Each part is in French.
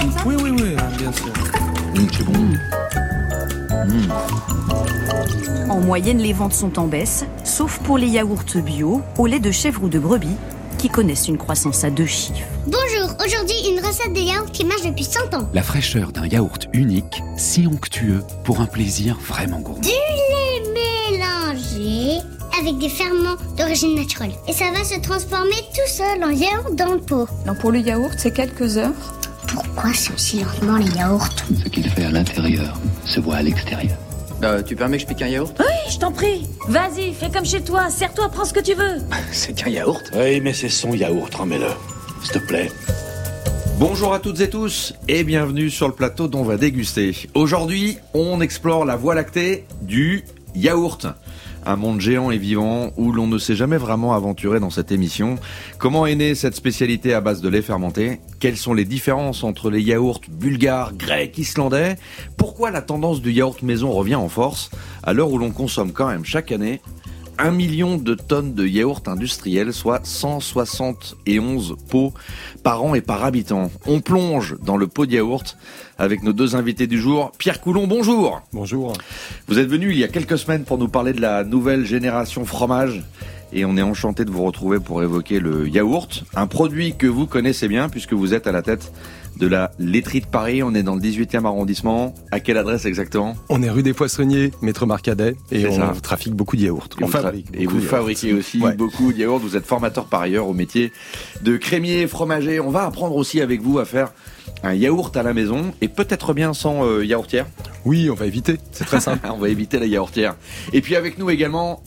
comme ça ? Oui, bien sûr. C'est bon. En moyenne, les ventes sont en baisse, sauf pour les yaourts bio au lait de chèvre ou de brebis, qui connaissent une croissance à 2 chiffres. Bonjour, aujourd'hui une recette de yaourt qui marche depuis 100 ans. La fraîcheur d'un yaourt unique, si onctueux, pour un plaisir vraiment gourmand. Du lait mélangé avec des ferments d'origine naturelle. Et ça va se transformer tout seul en yaourt dans le pot. Donc pour le yaourt, c'est quelques heures. Pourquoi c'est aussi lentement les yaourts ? Ce qu'il fait à l'intérieur se voit à l'extérieur. Tu permets que je pique un yaourt ? Oui, je t'en prie. Vas-y, fais comme chez toi. Serre-toi, prends ce que tu veux. C'est qu'un yaourt. Oui, mais c'est son yaourt, remets-le. S'il te plaît. Bonjour à toutes et tous et bienvenue sur le plateau dont on va déguster. Aujourd'hui, on explore la voie lactée du yaourt. Un monde géant et vivant où l'on ne s'est jamais vraiment aventuré dans cette émission. Comment est née cette spécialité à base de lait fermenté ? Quelles sont les différences entre les yaourts bulgares, grecs, islandais ? Pourquoi la tendance du yaourt maison revient en force à l'heure où l'on consomme quand même chaque année 1 million de tonnes de yaourts industriels, soit 171 pots par an et par habitant. On plonge dans le pot de yaourt avec nos deux invités du jour. Pierre Coulon, bonjour. Bonjour. Vous êtes venu il y a quelques semaines pour nous parler de la nouvelle génération fromage. Et on est enchanté de vous retrouver pour évoquer le yaourt, un produit que vous connaissez bien puisque vous êtes à la tête de la laiterie de Paris. On est dans le 18e arrondissement. À quelle adresse exactement ? On est rue des Poissonniers, métro Marcadet, et on trafique beaucoup de yaourts. Et vous fabriquez aussi beaucoup de yaourts. Vous êtes formateur par ailleurs au métier de crémier fromager. On va apprendre aussi avec vous à faire un yaourt à la maison et peut-être bien sans yaourtière. Oui, on va éviter. C'est très simple. On va éviter la yaourtière. Et puis avec nous également,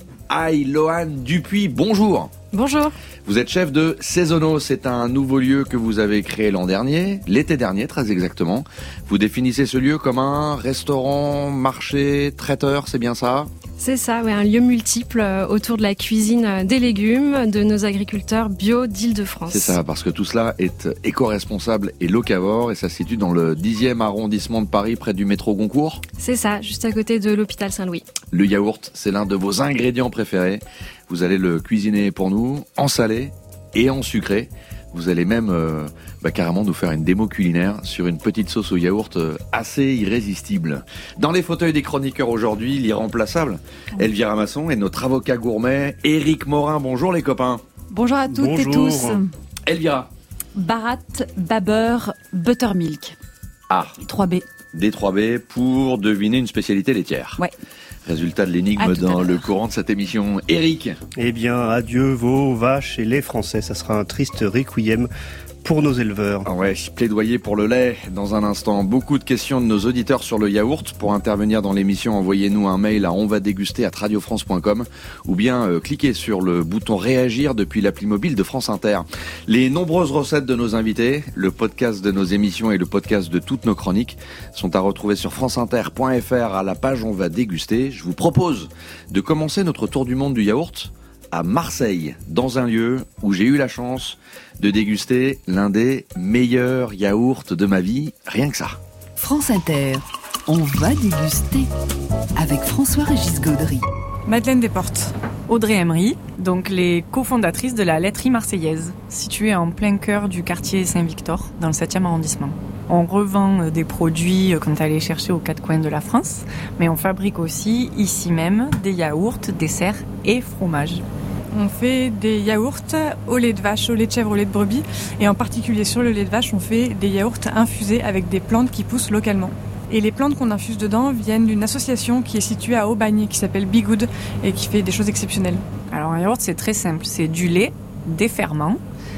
Loane Dupuis. Bonjour. Bonjour. Vous êtes chef de Saisonneau, c'est un nouveau lieu que vous avez créé l'an dernier, l'été dernier très exactement. Vous définissez ce lieu comme un restaurant, marché, traiteur, c'est bien ça ? C'est ça, un lieu multiple autour de la cuisine des légumes de nos agriculteurs bio d'Île-de-France. C'est ça, parce que tout cela est éco-responsable et locavore et ça se situe dans le 10e arrondissement de Paris près du métro Goncourt. C'est ça, juste à côté de l'hôpital Saint-Louis. Le yaourt, c'est l'un de vos ingrédients préférés. Vous allez le cuisiner pour nous, en salé et en sucré. Vous allez même carrément nous faire une démo culinaire sur une petite sauce au yaourt assez irrésistible. Dans les fauteuils des chroniqueurs aujourd'hui, l'irremplaçable Elvira Masson et notre avocat gourmet Éric Morin. Bonjour les copains. Bonjour à toutes et tous. Elvira. Barat, Babber, Buttermilk. Ah. 3B. Des 3B pour deviner une spécialité laitière. Ouais. Résultat de l'énigme dans le courant de cette émission. Éric. Eh bien, adieu vos vaches et les Français. Ça sera un triste requiem pour nos éleveurs. Ah ouais, plaidoyer pour le lait dans un instant. Beaucoup de questions de nos auditeurs sur le yaourt. Pour intervenir dans l'émission, envoyez-nous un mail à onvadéguster@radiofrance.com ou bien cliquez sur le bouton réagir depuis l'appli mobile de France Inter. Les nombreuses recettes de nos invités, le podcast de nos émissions et le podcast de toutes nos chroniques sont à retrouver sur franceinter.fr à la page On va déguster. Je vous propose de commencer notre tour du monde du yaourt à Marseille, dans un lieu où j'ai eu la chance de déguster l'un des meilleurs yaourts de ma vie, rien que ça. France Inter, on va déguster avec François-Régis Gaudry. Madeleine Desportes. Audrey Emery, donc les cofondatrices de la laiterie marseillaise, située en plein cœur du quartier Saint-Victor, dans le 7e arrondissement. On revend des produits quand elle est chercher aux quatre coins de la France, mais on fabrique aussi ici même des yaourts, desserts et fromages. On fait des yaourts au lait de vache, au lait de chèvre, au lait de brebis, et en particulier sur le lait de vache, on fait des yaourts infusés avec des plantes qui poussent localement. Et les plantes qu'on infuse dedans viennent d'une association qui est située à Aubagne, qui s'appelle Be Good, et qui fait des choses exceptionnelles. Alors un yaourt, c'est très simple, c'est du lait, des ferments,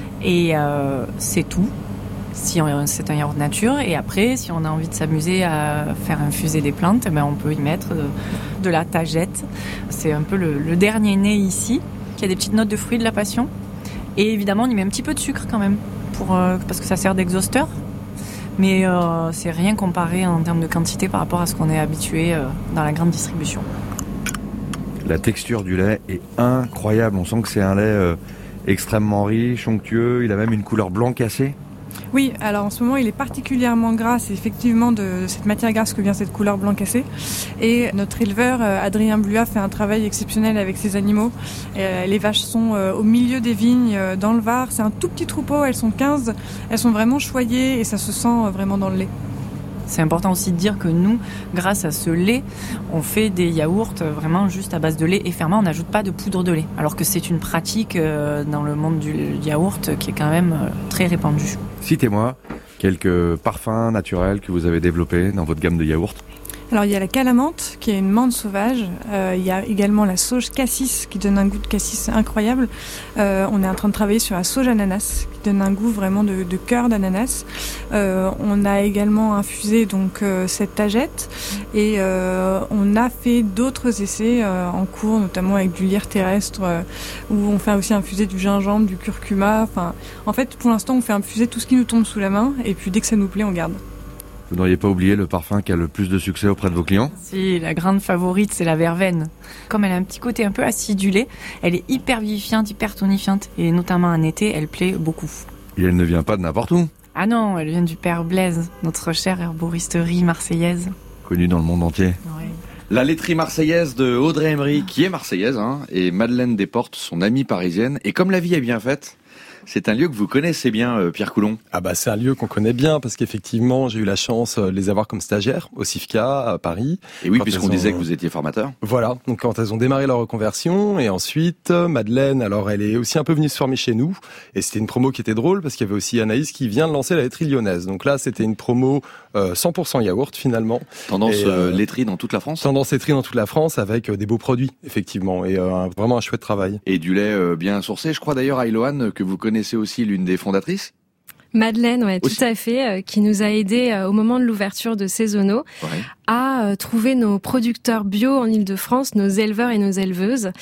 et c'est tout. Si c'est un yaourt nature, et après, si on a envie de s'amuser à faire infuser des plantes, on peut y mettre de la tagette. C'est un peu le dernier né ici, qui a des petites notes de fruits de la passion. Et évidemment, on y met un petit peu de sucre quand même, parce que ça sert d'exhausteur. Mais c'est rien comparé en termes de quantité par rapport à ce qu'on est habitué dans la grande distribution. La texture du lait est incroyable. On sent que c'est un lait extrêmement riche, onctueux. Il a même une couleur blanc cassé. Oui, alors en ce moment il est particulièrement gras, c'est effectivement de cette matière grasse que vient cette couleur blanc cassé. Et notre éleveur Adrien Bluat fait un travail exceptionnel avec ses animaux. Les vaches sont au milieu des vignes dans le Var, c'est un tout petit troupeau, elles sont 15, elles sont vraiment choyées et ça se sent vraiment dans le lait. C'est important aussi de dire que nous, grâce à ce lait, on fait des yaourts vraiment juste à base de lait et ferment, on n'ajoute pas de poudre de lait. Alors que c'est une pratique dans le monde du yaourt qui est quand même très répandue. Citez-moi quelques parfums naturels que vous avez développés dans votre gamme de yaourts. Alors il y a la calamante qui est une menthe sauvage, il y a également la sauge cassis qui donne un goût de cassis incroyable. On est en train de travailler sur la sauge ananas qui donne un goût vraiment de cœur d'ananas. On a également infusé donc cette tagette et on a fait d'autres essais en cours, notamment avec du lierre terrestre où on fait aussi infuser du gingembre, du curcuma. Enfin, en fait pour l'instant on fait infuser tout ce qui nous tombe sous la main et puis dès que ça nous plaît on garde. Vous n'auriez pas oublié le parfum qui a le plus de succès auprès de vos clients ? Si, la grande favorite, c'est la verveine. Comme elle a un petit côté un peu acidulé, elle est hyper vivifiante, hyper tonifiante. Et notamment en été, elle plaît beaucoup. Et elle ne vient pas de n'importe où ? Ah non, elle vient du Père Blaise, notre chère herboristerie marseillaise. Connue dans le monde entier. Ouais. La laiterie marseillaise de Audrey Emery, qui est marseillaise, et Madeleine Desportes, son amie parisienne. Et comme la vie est bien faite, c'est un lieu que vous connaissez bien, Pierre Coulon. Ah bah c'est un lieu qu'on connaît bien parce qu'effectivement j'ai eu la chance de les avoir comme stagiaires au CIFCA à Paris. Et oui, puisqu'on disait que vous étiez formateur. Voilà, donc quand elles ont démarré leur reconversion et ensuite Madeleine, alors elle est aussi un peu venue se former chez nous et c'était une promo qui était drôle parce qu'il y avait aussi Anaïs qui vient de lancer la laiterie lyonnaise. Donc là c'était une promo 100% yaourt finalement. Tendance laiterie dans toute la France. Tendance laiterie dans toute la France avec des beaux produits effectivement et vraiment un chouette travail. Et du lait bien sourcé, je crois d'ailleurs à Iloane que vous connaissez aussi, l'une des fondatrices. Madeleine, ouais, tout à fait, qui nous a aidés au moment de l'ouverture de Saisonneau à trouver nos producteurs bio en Île-de-France, nos éleveurs et nos éleveuses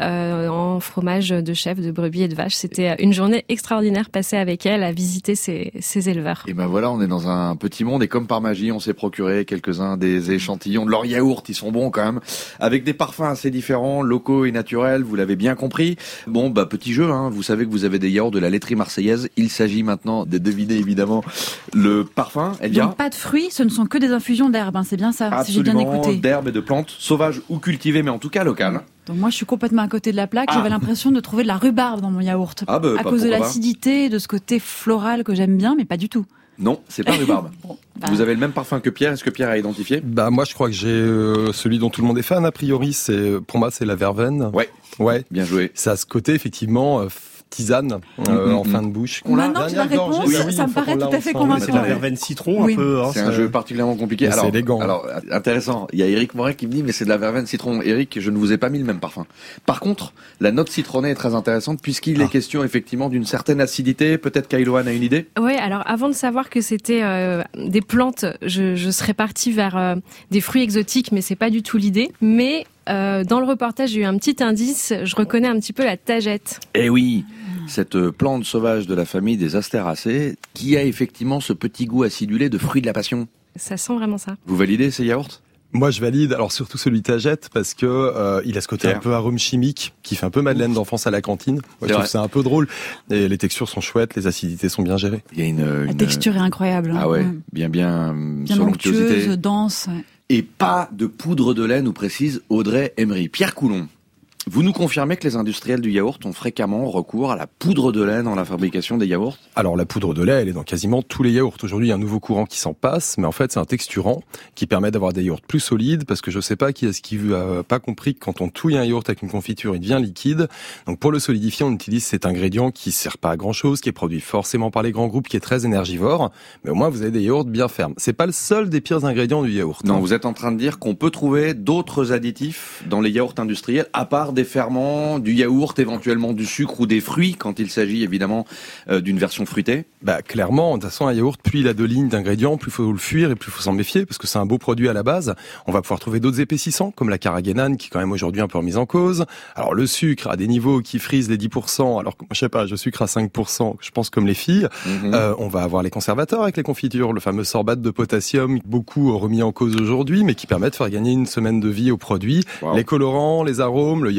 en fromage de chèvre, de brebis et de vache. C'était une journée extraordinaire passée avec elle à visiter ces éleveurs. Et ben voilà, on est dans un petit monde et comme par magie, on s'est procuré quelques-uns des échantillons de leurs yaourts. Ils sont bons quand même, avec des parfums assez différents, locaux et naturels. Vous l'avez bien compris. Bon, bah petit jeu. Vous savez que vous avez des yaourts de la laiterie marseillaise. Il s'agit maintenant de deviner évidemment le parfum. Elia. Donc pas de fruits, ce ne sont que des infusions d'herbes, c'est bien ça, absolument, si j'ai bien écouté. D'herbes et de plantes, sauvages ou cultivées, mais en tout cas locales. Donc moi je suis complètement à côté de la plaque, j'avais l'impression de trouver de la rhubarbe dans mon yaourt. À cause de l'acidité, de ce côté floral que j'aime bien, mais pas du tout. Non, c'est pas rhubarbe. Vous avez le même parfum que Pierre, est-ce que Pierre a identifié ? Bah moi je crois que j'ai celui dont tout le monde est fan a priori, pour moi c'est la verveine. Ouais. Bien joué. Ça a ce côté effectivement tisane en fin de bouche. Maintenant tu la réponse, ça me paraît tout à fait convaincant. C'est de la verveine citron un peu. C'est un jeu particulièrement compliqué. C'est élégant. Alors intéressant, il y a Eric Moret qui me dit mais c'est de la verveine citron. Eric, je ne vous ai pas mis le même parfum. Par contre, la note citronnée est très intéressante puisqu'il est question effectivement d'une certaine acidité. Peut-être qu'Aïloane a une idée ? Oui, alors avant de savoir que c'était des plantes, je serais partie vers des fruits exotiques, mais c'est pas du tout l'idée. Mais dans le reportage, j'ai eu un petit indice, je reconnais un petit peu la tagette. Eh oui, cette plante sauvage de la famille des Astéracées qui a effectivement ce petit goût acidulé de fruits de la passion. Ça sent vraiment ça. Vous validez ces yaourts ? Moi, je valide. Alors surtout celui tagette parce que il a ce côté un peu arôme chimique qui fait un peu Madeleine d'enfance à la cantine. Moi, je trouve ça un peu drôle. Et les textures sont chouettes, les acidités sont bien gérées. Il y a la texture est incroyable. Ah ouais, bien onctueuse, dense. Ouais. Et pas de poudre de lait, nous précise Audrey Emery. Pierre Coulon, vous nous confirmez que les industriels du yaourt ont fréquemment recours à la poudre de lait dans la fabrication des yaourts ? Alors la poudre de lait, elle est dans quasiment tous les yaourts. Aujourd'hui, il y a un nouveau courant qui s'en passe, mais en fait, c'est un texturant qui permet d'avoir des yaourts plus solides, parce que je sais pas qui est-ce qui a pas compris que quand on touille un yaourt avec une confiture, il devient liquide. Donc pour le solidifier, on utilise cet ingrédient qui sert pas à grand-chose, qui est produit forcément par les grands groupes, qui est très énergivore, mais au moins vous avez des yaourts bien fermes. C'est pas le seul des pires ingrédients du yaourt. Non, vous êtes en train de dire qu'on peut trouver d'autres additifs dans les yaourts industriels, à part des ferments, du yaourt, éventuellement du sucre ou des fruits, quand il s'agit évidemment d'une version fruitée ? Bah clairement, de toute façon un yaourt, plus il a de lignes d'ingrédients, plus il faut le fuir et plus il faut s'en méfier, parce que c'est un beau produit à la base. On va pouvoir trouver d'autres épaississants, comme la carragénane, qui est quand même aujourd'hui un peu remise en cause. Alors le sucre à des niveaux qui frisent les 10%, alors que je sais pas, je sucre à 5%, je pense comme les filles. On va avoir les conservateurs avec les confitures, le fameux sorbate de potassium, beaucoup remis en cause aujourd'hui, mais qui permet de faire gagner une semaine de vie au produit. Les colorants, les arômes, le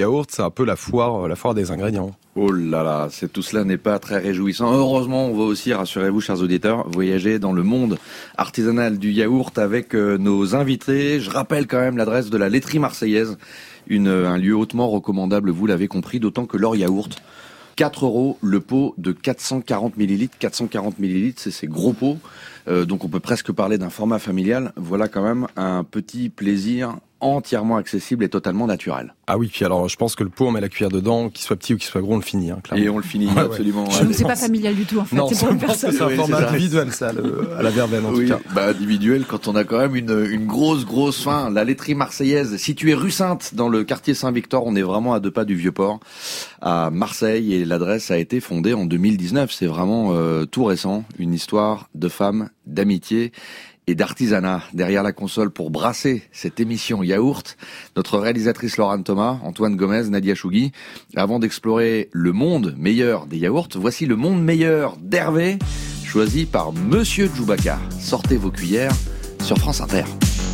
yaourt, c'est un peu la foire des ingrédients. Oh là là, tout cela n'est pas très réjouissant. Heureusement, on va aussi, rassurez-vous, chers auditeurs, voyager dans le monde artisanal du yaourt avec nos invités. Je rappelle quand même l'adresse de la laiterie marseillaise, un lieu hautement recommandable, vous l'avez compris, d'autant que leur yaourt, 4 € le pot de 440 millilitres. 440 millilitres, c'est ces gros pots. Donc on peut presque parler d'un format familial. Voilà quand même un petit plaisir entièrement accessible et totalement naturel. Ah oui, puis alors je pense que le pot, on met la cuillère dedans, qu'il soit petit ou qu'il soit gros, on le finit. Et on le finit, absolument. Ouais. C'est pas familial du tout en fait, non, c'est pour une personne. C'est un format individuel, ça, à la verveine en tout cas. Individuel, quand on a quand même une grosse faim. La laiterie marseillaise, située rue Sainte, dans le quartier Saint-Victor, on est vraiment à 2 pas du Vieux-Port, à Marseille, et l'adresse a été fondée en 2019. C'est vraiment tout récent, une histoire de femmes, d'amitié et d'artisanat. Derrière la console pour brasser cette émission Yaourt, notre réalisatrice Laurent Thomas, Antoine Gomez, Nadia Chougui. Avant d'explorer le monde meilleur des yaourts, voici le monde meilleur d'Hervé, choisi par Monsieur Djoubaka. Sortez vos cuillères sur France Inter.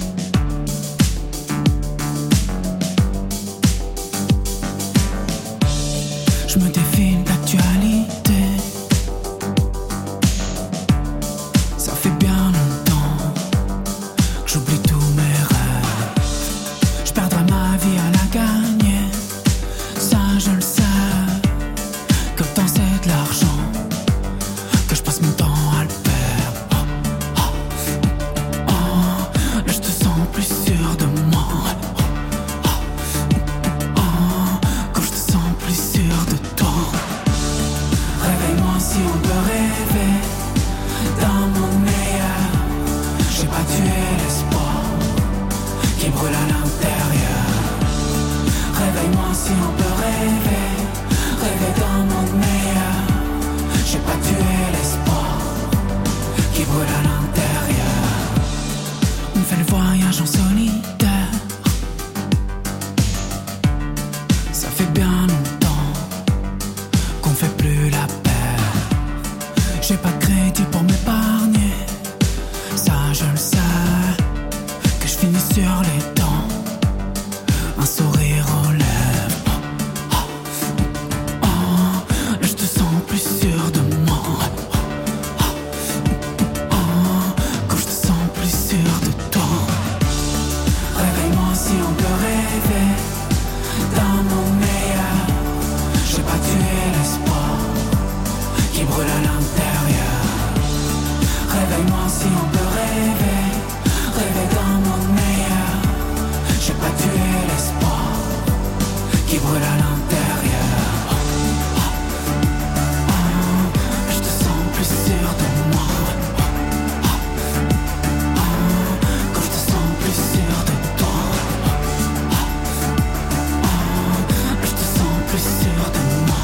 Je me défile d'actualité. Ça fait bien longtemps que j'oublie tous mes rêves. Je perdrai ma vie à la gagner. Ça je le sais. Que le temps c'est de l'argent. Que je passe mon temps à le perdre. Là je te sens plus sûr de moi. Quand je te sens plus sûr de toi. Réveille-moi si on peut rêver d'un monde meilleur. J'ai pas tué l'espoir qui brûle à l'intérieur. Réveille-moi si on peut rêver d'un monde meilleur. J'ai pas tué l'espoir qui brûle à l'intérieur. On fait le voyage en solitaire. Ça fait bien longtemps qu'on fait plus la paire. J'ai pas de crédit pour m'épargner. Ça je le sais. Que je finis sur les dents. Un sourire aux lèvres. Là je te sens plus sûr de moi. Quand je te sens plus sûr de toi. Réveille-moi si on peut rêver d'un monde meilleur. J'ai pas tué l'espoir qui brûle à l'intérieur. Réveille-moi si on peut rêver d'un monde meilleur. J'ai pas tué l'espoir qui brûle à l'intérieur. Je te sens plus sûr de moi. Quand je te sens plus sûr de toi. Je te sens plus sûr de moi.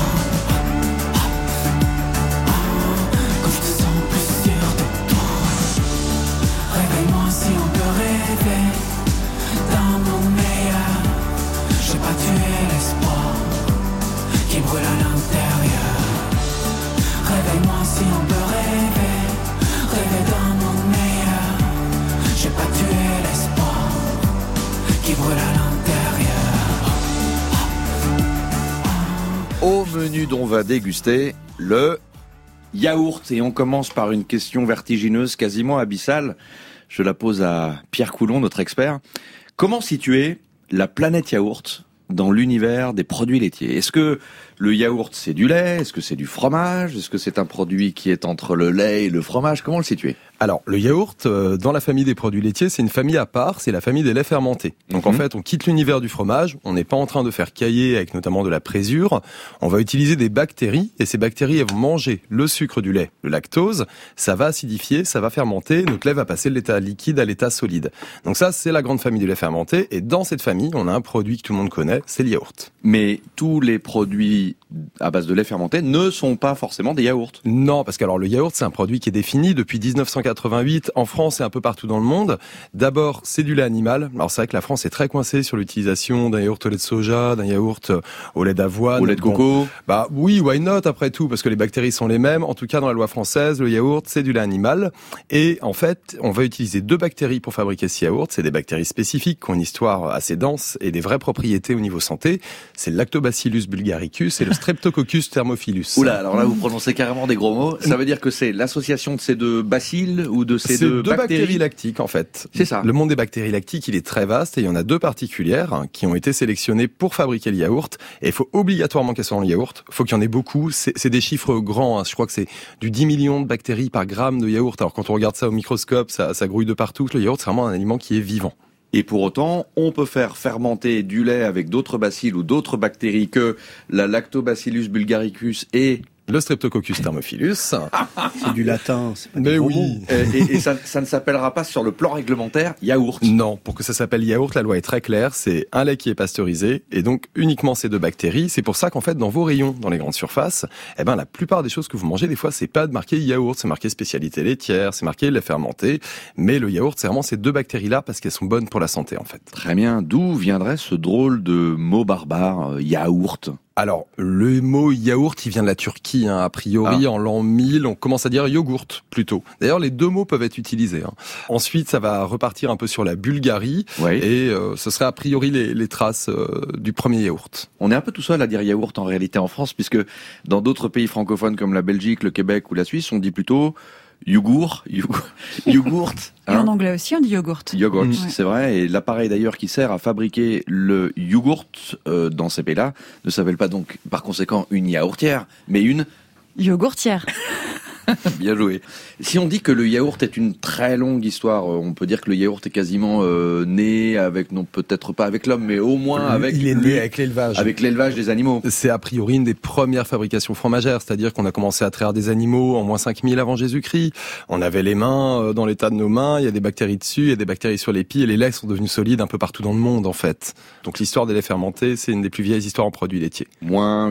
Quand je te sens plus sûr de toi. Réveille-moi si on peut rêver d'un monde meilleur. J'ai pas tué l'espoir qui brûle à l'intérieur. Réveille-moi si on peut rêver d'un monde meilleur. J'ai pas tué l'espoir qui brûle à l'intérieur. Au menu dont on va déguster le yaourt. Et on commence par une question vertigineuse, quasiment abyssale. Je la pose à Pierre Coulon, notre expert. Comment situer la planète yaourt dans l'univers des produits laitiers? Est-ce que le yaourt c'est du lait? Est-ce que c'est du fromage? Est-ce que c'est un produit qui est entre le lait et le fromage? Comment le situer? Alors, le yaourt, dans la famille des produits laitiers, c'est une famille à part, c'est la famille des laits fermentés. Donc en fait, on quitte l'univers du fromage, on n'est pas en train de faire cailler avec notamment de la présure, on va utiliser des bactéries, et ces bactéries, elles vont manger le sucre du lait, le lactose, ça va acidifier, ça va fermenter, notre lait va passer de l'état liquide à l'état solide. Donc ça, c'est la grande famille du lait fermenté, et dans cette famille, on a un produit que tout le monde connaît, c'est le yaourt. Mais tous les produits à base de lait fermenté ne sont pas forcément des yaourts. Non, parce que alors le yaourt, c'est un produit qui est défini depuis 1980. 1988 en France et un peu partout dans le monde. D'abord, c'est du lait animal. Alors c'est vrai que la France est très coincée sur l'utilisation d'un yaourt au lait de soja, d'un yaourt au lait d'avoine, au lait de coco. Bah oui, why not après tout, parce que les bactéries sont les mêmes. En tout cas, dans la loi française, le yaourt, c'est du lait animal. Et en fait, on va utiliser 2 bactéries pour fabriquer ce yaourt. C'est des bactéries spécifiques qui ont une histoire assez dense et des vraies propriétés au niveau santé. C'est le Lactobacillus bulgaricus et le Streptococcus thermophilus. Oula, alors là, vous prononcez carrément des gros mots. Ça veut dire que c'est l'association de ces 2 bacilles ou de ces 2 bactéries lactiques, en fait. C'est ça. Le monde des bactéries lactiques, il est très vaste et il y en a 2 particulières qui ont été sélectionnées pour fabriquer le yaourt. Et il faut obligatoirement qu'elles soient dans le yaourt. Il faut qu'il y en ait beaucoup. C'est des chiffres grands. Je crois que c'est du 10 millions de bactéries par gramme de yaourt. Alors quand on regarde ça au microscope, ça grouille de partout. Le yaourt, c'est vraiment un aliment qui est vivant. Et pour autant, on peut faire fermenter du lait avec d'autres bacilles ou d'autres bactéries que la Lactobacillus bulgaricus et le Streptococcus thermophilus. C'est du latin, c'est pas mais oui. Et ça ne s'appellera pas sur le plan réglementaire yaourt. Non, pour que ça s'appelle yaourt, la loi est très claire, c'est un lait qui est pasteurisé et donc uniquement ces 2 bactéries. C'est pour ça qu'en fait dans vos rayons, dans les grandes surfaces, la plupart des choses que vous mangez, des fois c'est pas marqué yaourt, c'est marqué spécialité laitière, c'est marqué lait fermenté, mais le yaourt c'est vraiment ces 2 bactéries-là parce qu'elles sont bonnes pour la santé en fait. Très bien, d'où viendrait ce drôle de mot barbare, yaourt ? Alors, le mot yaourt, il vient de la Turquie, a priori, en l'an 1000, on commence à dire yogourt, plutôt. D'ailleurs, les 2 mots peuvent être utilisés. Ensuite, ça va repartir un peu sur la Bulgarie, et ce serait a priori les traces du premier yaourt. On est un peu tout seul à dire yaourt en réalité en France, puisque dans d'autres pays francophones comme la Belgique, le Québec ou la Suisse, on dit plutôt yogourt. Et en anglais aussi, on dit yogourt. Yogourt, c'est vrai. Et l'appareil d'ailleurs qui sert à fabriquer le yogourt dans ces pays-là ne s'appelle pas donc par conséquent une yaourtière, mais une yogourtière. Bien joué. Si on dit que le yaourt est une très longue histoire, on peut dire que le yaourt est quasiment né avec, non peut-être pas avec l'homme, mais au moins avec... Il est né avec l'élevage. Avec l'élevage des animaux. C'est a priori une des premières fabrications fromagères, c'est-à-dire qu'on a commencé à traire des animaux en moins 5000 avant Jésus-Christ. On avait les mains dans l'état de nos mains, il y a des bactéries dessus, il y a des bactéries sur les pieds, et les laits sont devenus solides un peu partout dans le monde en fait. Donc l'histoire des laits fermentés, c'est une des plus vieilles histoires en produits laitiers. Moins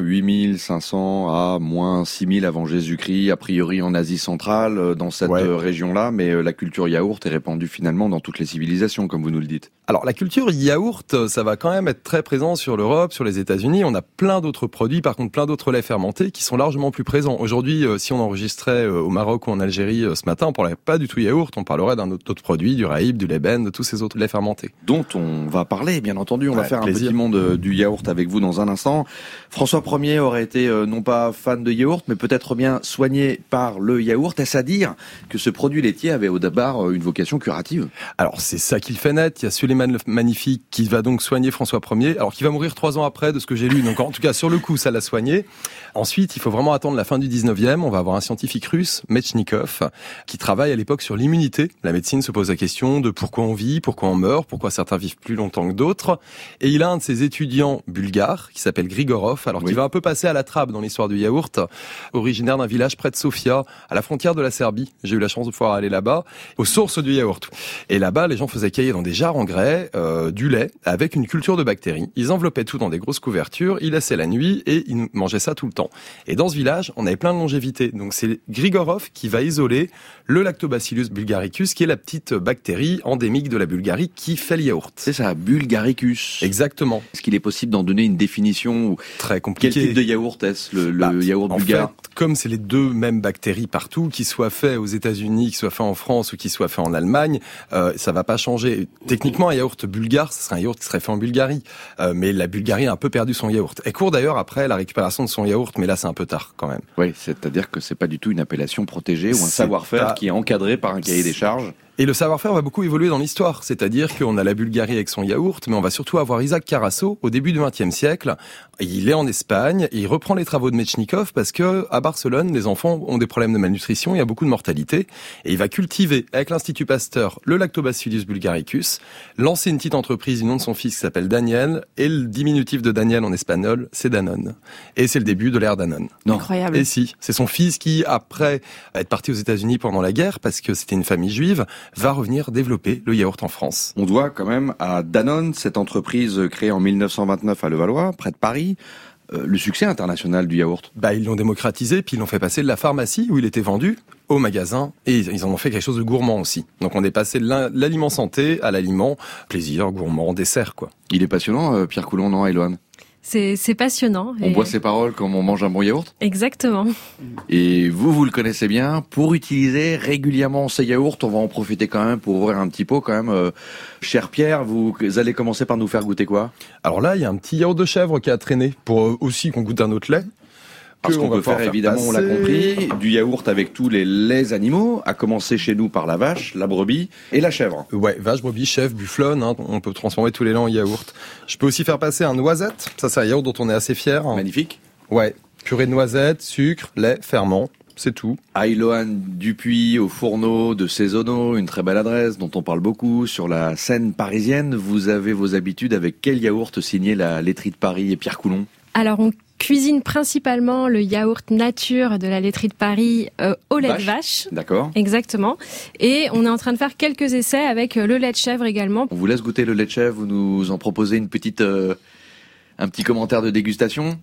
8500 à moins 6000 avant Jésus-Christ, a priori en Asie centrale, dans cette région-là, mais la culture yaourt est répandue finalement dans toutes les civilisations, comme vous nous le dites. Alors la culture yaourt, ça va quand même être très présent sur l'Europe, sur les États-Unis. On a plein d'autres produits, par contre plein d'autres laits fermentés qui sont largement plus présents. Aujourd'hui, si on enregistrait au Maroc ou en Algérie ce matin, on parlerait pas du tout yaourt, on parlerait d'un autre produit, du raïb, du leben, de tous ces autres laits fermentés. Dont on va parler, bien entendu. On va faire un petit monde du yaourt avec vous dans un instant. François Ier aurait été non pas fan de yaourt, mais peut-être bien soigné par le yaourt. Est-ce à dire que ce produit laitier avait au départ une vocation curative? Alors c'est ça qui le fait naître. Il y a Suleiman le Magnifique qui va donc soigner François Ier, alors qui va mourir 3 ans après de ce que j'ai lu. Donc en tout cas sur le coup ça l'a soigné. Ensuite il faut vraiment attendre la fin du 19e. On va avoir un scientifique russe, Metchnikov, qui travaille à l'époque sur l'immunité. La médecine se pose la question de pourquoi on vit, pourquoi on meurt, pourquoi certains vivent plus longtemps que d'autres. Et il a un de ses étudiants bulgares qui s'appelle Grigorov, alors qui va un peu passer à la trappe dans l'histoire du yaourt, originaire d'un village près de Sofia, à la frontière de la Serbie. J'ai eu la chance de pouvoir aller là-bas, aux sources du yaourt. Et là-bas, les gens faisaient cailler dans des jarres en grès du lait avec une culture de bactéries. Ils enveloppaient tout dans des grosses couvertures, ils laissaient la nuit et ils mangeaient ça tout le temps. Et dans ce village, on avait plein de longévité. Donc c'est Grigorov qui va isoler le Lactobacillus bulgaricus, qui est la petite bactérie endémique de la Bulgarie qui fait le yaourt. C'est ça, bulgaricus. Exactement. Est-ce qu'il est possible d'en donner une définition? Très compliqué. Quel type de yaourt est-ce, le yaourt bulgare? En fait, comme c'est les 2 mêmes bactéries partout, qu'ils soient faits aux États-Unis, qu'ils soient faits en France ou qu'ils soient faits en Allemagne, ça va pas changer. Techniquement, un yaourt bulgare, ce serait un yaourt qui serait fait en Bulgarie. Mais la Bulgarie a un peu perdu son yaourt. Elle court d'ailleurs après la récupération de son yaourt, mais là c'est un peu tard quand même. Oui, c'est-à-dire que c'est pas du tout une appellation protégée ou un savoir-faire qui est encadré par un cahier des charges. Et le savoir-faire va beaucoup évoluer dans l'histoire, c'est-à-dire qu'on a la Bulgarie avec son yaourt, mais on va surtout avoir Isaac Carasso au début du XXe siècle. Il est en Espagne et il reprend les travaux de Metchnikov parce que à Barcelone, les enfants ont des problèmes de malnutrition, il y a beaucoup de mortalité, et il va cultiver avec l'Institut Pasteur le Lactobacillus bulgaricus, lancer une petite entreprise du nom de son fils qui s'appelle Daniel, et le diminutif de Daniel en espagnol, c'est Danone. Et c'est le début de l'ère Danone. Non. Incroyable. Et si, c'est son fils qui, après être parti aux États-Unis pendant la guerre, parce que c'était une famille juive, va revenir développer le yaourt en France. On doit quand même à Danone, cette entreprise créée en 1929 à Levallois, près de Paris, le succès international du yaourt? Ils l'ont démocratisé, puis ils l'ont fait passer de la pharmacie où il était vendu au magasin, et ils en ont fait quelque chose de gourmand aussi. Donc on est passé de l'aliment santé à l'aliment plaisir, gourmand, dessert, quoi. Il est passionnant, Pierre Coulon, non, Éloane? C'est passionnant. On boit ses paroles comme on mange un bon yaourt? Exactement. Et vous le connaissez bien. Pour utiliser régulièrement ces yaourts, on va en profiter quand même pour ouvrir un petit pot quand même. Cher Pierre, vous allez commencer par nous faire goûter quoi? Alors là, il y a un petit yaourt de chèvre qui a traîné pour aussi qu'on goûte un autre lait. Parce qu'on peut faire évidemment, on l'a compris, du yaourt avec tous les laits animaux, à commencer chez nous par la vache, la brebis et la chèvre. Ouais, vache, brebis, chèvre, bufflonne, on peut transformer tous les laits en yaourt. Je peux aussi faire passer un noisette, ça c'est un yaourt dont on est assez fier. Magnifique. Ouais, purée de noisettes, sucre, lait, ferment, c'est tout. Éloane Dupuis au fourneau de Cézono, une très belle adresse dont on parle beaucoup sur la scène parisienne. Vous avez vos habitudes avec quel yaourt signé la laiterie de Paris et Pierre Coulon? Alors on cuisine principalement le yaourt nature de la laiterie de Paris au lait de vache. D'accord. Exactement. Et on est en train de faire quelques essais avec le lait de chèvre également. On vous laisse goûter le lait de chèvre, vous nous en proposez un petit commentaire de dégustation?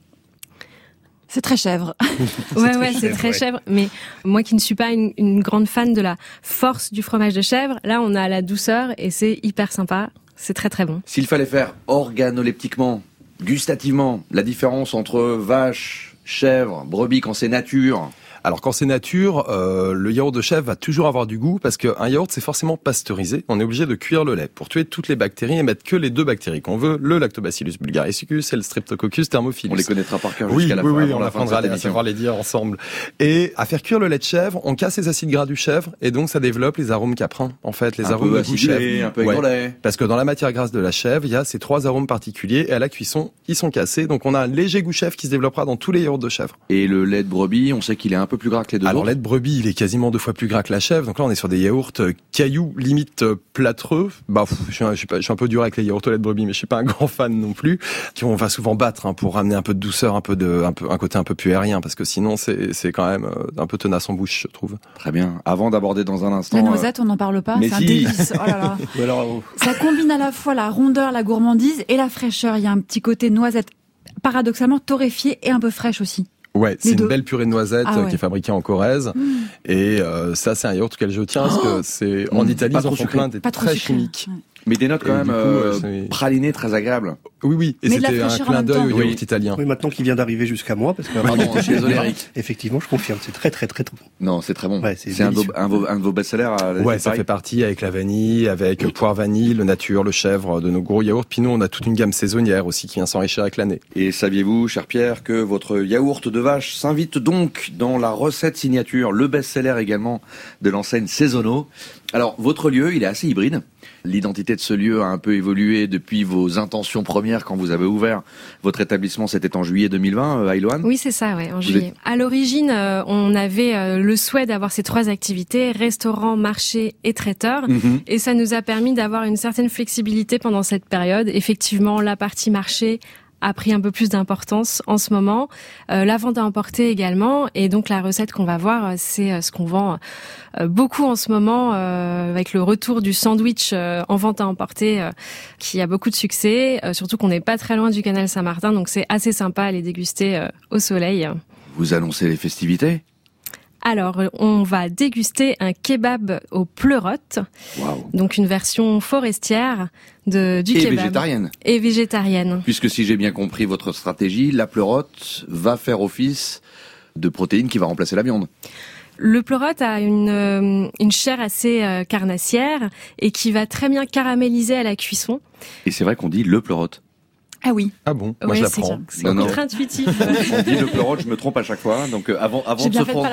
C'est très chèvre. Ouais, c'est très chèvre. Mais moi qui ne suis pas une grande fan de la force du fromage de chèvre, là on a la douceur et c'est hyper sympa. C'est très très bon. S'il fallait faire organoleptiquement, gustativement, la différence entre vache, chèvre, brebis quand c'est nature? Alors quand c'est nature, le yaourt de chèvre va toujours avoir du goût parce qu'un yaourt c'est forcément pasteurisé. On est obligé de cuire le lait pour tuer toutes les bactéries et mettre que les 2 bactéries qu'on veut, le Lactobacillus bulgaricus et le Streptococcus thermophilus. On les connaîtra par cœur jusqu'à la fin. Oui, on apprendra à savoir les dire ensemble. Et à faire cuire le lait de chèvre, on casse les acides gras du chèvre et donc ça développe les arômes caprins. En fait, les arômes de goût chèvre. Un peu aigre. Parce que dans la matière grasse de la chèvre, il y a ces 3 arômes particuliers et à la cuisson, ils sont cassés. Donc on a un léger goût chèvre qui se développera dans tous les yaourts de chèvre. Et le lait de brebis, on sait qu'il est un peu plus gras que les deux autres. Le lait de brebis, il est quasiment 2 fois plus gras que la chèvre. Donc là, on est sur des yaourts cailloux, limite plâtreux. Je suis un peu dur avec les yaourts au lait de brebis, mais je suis pas un grand fan non plus. On va souvent battre pour ramener un peu de douceur, un côté un peu puérien, parce que sinon c'est quand même un peu tenace en bouche, je trouve. Très bien. Avant d'aborder dans un instant la noisette, on n'en parle pas. C'est un délice. Oh là là. Ça combine à la fois la rondeur, la gourmandise et la fraîcheur. Il y a un petit côté noisette, paradoxalement torréfiée et un peu fraîche aussi. Ouais, c'est une belle purée de noisettes qui est fabriquée en Corrèze. Et ça, c'est un yaourt auquel je tiens, parce que c'est en Italie, ils en font plein des très chimiques. Mais des notes quand même pralinées très agréables. Oui. Et c'était un clin d'œil au yaourt italien. Oui, maintenant qu'il vient d'arriver jusqu'à moi, parce que pardon, je suis désolé, Eric. Effectivement, je confirme, c'est très très très bon. Non, c'est très bon. Ouais, c'est un de vos best-sellers. Ça fait partie avec la vanille, avec poire vanille, le nature, le chèvre, de nos gros yaourts. Puis nous, on a toute une gamme saisonnière aussi qui vient s'enrichir avec l'année. Et saviez-vous, cher Pierre, que votre yaourt de vache s'invite donc dans la recette signature, le best-seller également de l'enseigne Cézono. Alors, votre lieu, il est assez hybride. L'identité de ce lieu a un peu évolué depuis vos intentions premières quand vous avez ouvert votre établissement. C'était en juillet 2020, Éloane? Oui, c'est ça, en juillet. À l'origine, on avait le souhait d'avoir ces 3 activités, restaurant, marché et traiteur. Et ça nous a permis d'avoir une certaine flexibilité pendant cette période. Effectivement, la partie marché a pris un peu plus d'importance en ce moment. La vente à emporter également. Et donc la recette qu'on va voir, c'est ce qu'on vend beaucoup en ce moment avec le retour du sandwich en vente à emporter qui a beaucoup de succès. Surtout qu'on n'est pas très loin du canal Saint-Martin, donc c'est assez sympa à les déguster au soleil. Vous annoncez les festivités ? Alors, on va déguster un kebab aux pleurotes. Wow. Donc une version forestière du kebab. Végétarienne. Et végétarienne. Puisque si j'ai bien compris votre stratégie, la pleurote va faire office de protéine qui va remplacer la viande. Le pleurote a une chair assez carnassière et qui va très bien caraméliser à la cuisson. Et c'est vrai qu'on dit le pleurote. Ah oui. Ah bon, moi je l'apprends. C'est contre-intuitif. On dit le pleurote, je me trompe à chaque fois. Donc avant qu'on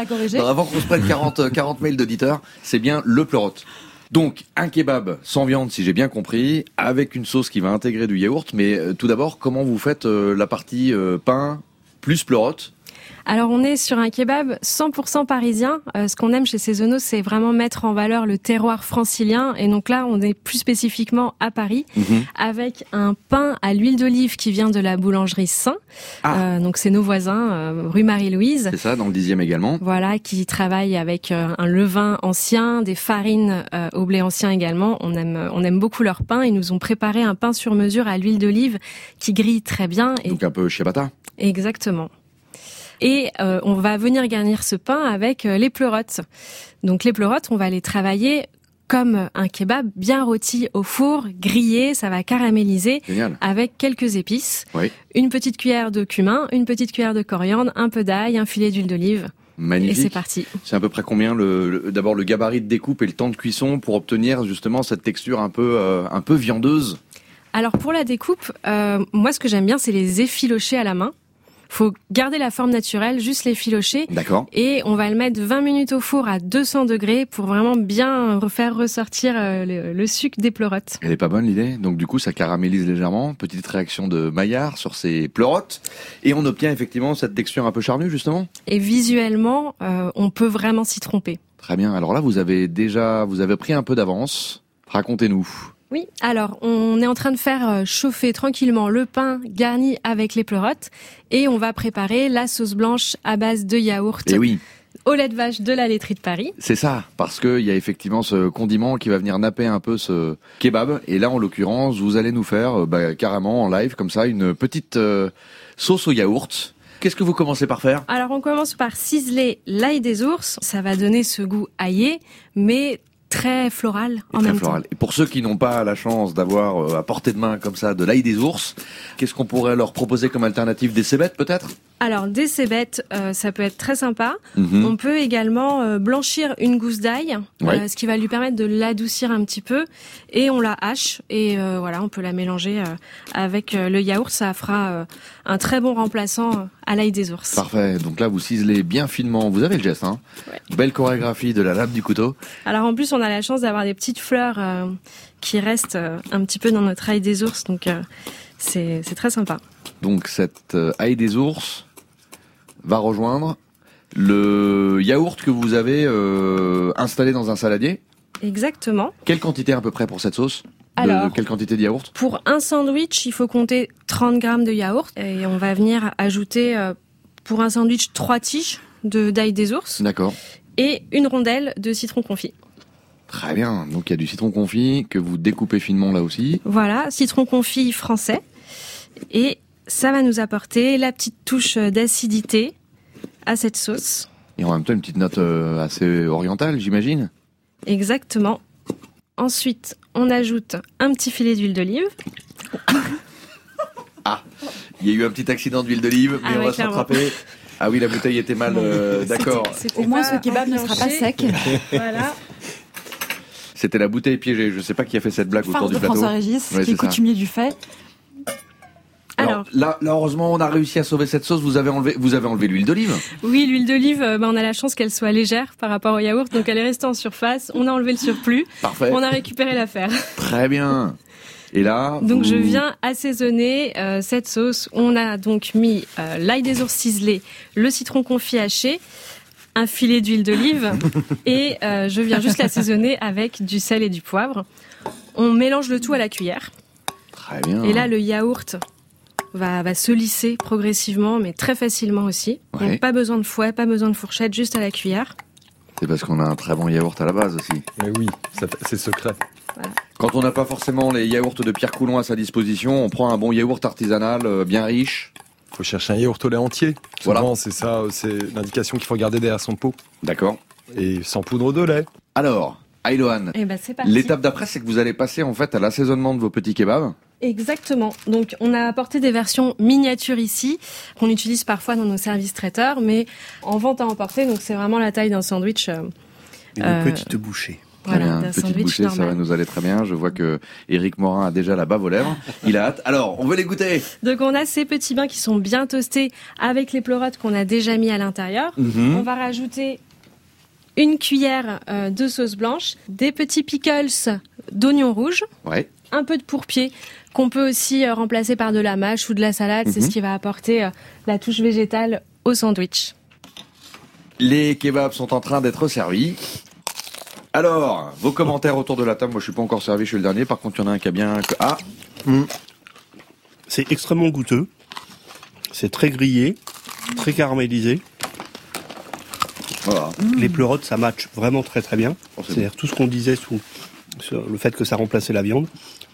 se prenne 40 mails d'auditeurs, c'est bien le pleurote. Donc un kebab sans viande, si j'ai bien compris, avec une sauce qui va intégrer du yaourt. Mais tout d'abord, comment vous faites la partie pain plus pleurote ? Alors on est sur un kebab 100% parisien. Ce qu'on aime chez Cézono, c'est vraiment mettre en valeur le terroir francilien. Et donc là, on est plus spécifiquement à Paris, avec un pain à l'huile d'olive qui vient de la boulangerie Saint. Donc c'est nos voisins, rue Marie-Louise. C'est ça, dans le 10e également. Voilà, qui travaillent avec un levain ancien, des farines au blé ancien également. On aime beaucoup leur pain. Ils nous ont préparé un pain sur mesure à l'huile d'olive qui grille très bien. Donc un peu ciabatta. Exactement. Et on va venir garnir ce pain avec les pleurotes. Donc les pleurotes, on va les travailler comme un kebab bien rôti au four, grillé, ça va caraméliser. Génial. Avec quelques épices. Oui. Une petite cuillère de cumin, une petite cuillère de coriandre, un peu d'ail, un filet d'huile d'olive. Magnifique. Et c'est parti. C'est à peu près combien d'abord le gabarit de découpe et le temps de cuisson pour obtenir justement cette texture un peu viandeuse? Alors pour la découpe, moi ce que j'aime bien, c'est les effilocher à la main. Faut garder la forme naturelle, juste les filocher. D'accord. Et on va le mettre 20 minutes au four à 200 degrés pour vraiment bien faire ressortir le sucre des pleurotes. Elle est pas bonne l'idée. Donc du coup, ça caramélise légèrement. Petite réaction de Maillard sur ces pleurotes. Et on obtient effectivement cette texture un peu charnue, justement. Et visuellement, on peut vraiment s'y tromper. Très bien. Alors là, vous avez pris un peu d'avance. Racontez-nous. Oui, alors on est en train de faire chauffer tranquillement le pain garni avec les pleurotes et on va préparer la sauce blanche à base de yaourt au lait de vache de la laiterie de Paris. C'est ça, parce qu'il y a effectivement ce condiment qui va venir napper un peu ce kebab. Et là, en l'occurrence, vous allez nous faire carrément en live comme ça une petite sauce au yaourt. Qu'est-ce que vous commencez par faire? Alors on commence par ciseler l'ail des ours. Ça va donner ce goût aillé, mais très floral en même temps. Et pour ceux qui n'ont pas la chance d'avoir à portée de main comme ça de l'ail des ours, qu'est-ce qu'on pourrait leur proposer comme alternative? Des cébettes peut-être? Alors des cébettes, ça peut être très sympa. On peut également blanchir une gousse d'ail, ce qui va lui permettre de l'adoucir un petit peu. Et on la hache et voilà, on peut la mélanger avec le yaourt. Ça fera un très bon remplaçant à l'ail des ours. Parfait. Donc là, vous ciselez bien finement. Vous avez le geste, hein? Belle chorégraphie de la lame du couteau. Alors en plus, on a la chance d'avoir des petites fleurs qui restent un petit peu dans notre ail des ours. Donc c'est très sympa. Donc cette ail des ours va rejoindre le yaourt que vous avez installé dans un saladier. Exactement. Quelle quantité à peu près pour cette sauce? Alors, quelle quantité de yaourt? Pour un sandwich, il faut compter 30 grammes de yaourt. Et on va venir ajouter pour un sandwich 3 tiges d'ail des ours. D'accord. Et une rondelle de citron confit. Très bien. Donc il y a du citron confit que vous découpez finement là aussi. Voilà, citron confit français. Et ça va nous apporter la petite touche d'acidité à cette sauce. Et en même temps une petite note assez orientale, j'imagine. Exactement. Ensuite, on ajoute un petit filet d'huile d'olive. Ah, il y a eu un petit accident d'huile d'olive, mais on va se rattraper. Ah oui, la bouteille était mal, d'accord. Au moins, ce kebab ne sera pas sec. Voilà. C'était la bouteille piégée. Je ne sais pas qui a fait cette blague autour du plateau. François Régis, qui est coutumier du fait. Alors là, heureusement, on a réussi à sauver cette sauce. Vous avez enlevé l'huile d'olive? Oui, l'huile d'olive, on a la chance qu'elle soit légère par rapport au yaourt, donc elle est restée en surface. On a enlevé le surplus. Parfait. On a récupéré l'affaire. Très bien. Et là, donc je viens assaisonner cette sauce. On a donc mis l'ail des ours ciselé, le citron confit haché, un filet d'huile d'olive et je viens juste l'assaisonner avec du sel et du poivre. On mélange le tout à la cuillère. Très bien. Et là, le yaourt va se lisser progressivement, mais très facilement aussi. Ouais. Donc pas besoin de fouet, pas besoin de fourchette, juste à la cuillère. C'est parce qu'on a un très bon yaourt à la base aussi. Mais oui, c'est secret. Voilà. Quand on n'a pas forcément les yaourts de Pierre Coulon à sa disposition, on prend un bon yaourt artisanal bien riche. Faut chercher un yaourt au lait entier. Voilà. Souvent, c'est ça, c'est l'indication qu'il faut garder derrière son pot. D'accord. Et sans poudre de lait. Alors, Ayloane, c'est parti. L'étape d'après, c'est que vous allez passer en fait à l'assaisonnement de vos petits kebabs. Exactement. Donc, on a apporté des versions miniatures ici, qu'on utilise parfois dans nos services traiteurs, mais en vente à emporter, donc c'est vraiment la taille d'un sandwich. Une petite bouchée. Voilà, une petite bouchée, normal. Ça va nous aller très bien. Je vois que Éric Morin a déjà la bave aux lèvres. Il a hâte. Alors, on veut les goûter. Donc, on a ces petits bains qui sont bien toastés avec les pleurotes qu'on a déjà mis à l'intérieur. On va rajouter une cuillère de sauce blanche, des petits pickles d'oignons rouges, un peu de pourpier qu'on peut aussi remplacer par de la mâche ou de la salade. C'est ce qui va apporter la touche végétale au sandwich. Les kebabs sont en train d'être servis. Alors, vos commentaires autour de la table. Moi, je suis pas encore servi, je suis le dernier. Par contre, il y en a un qui a bien... C'est extrêmement goûteux. C'est très grillé, très caramélisé. Voilà. Les pleurotes, ça match vraiment très très bien. C'est-à-dire tout ce qu'on disait sur le fait que ça remplaçait la viande.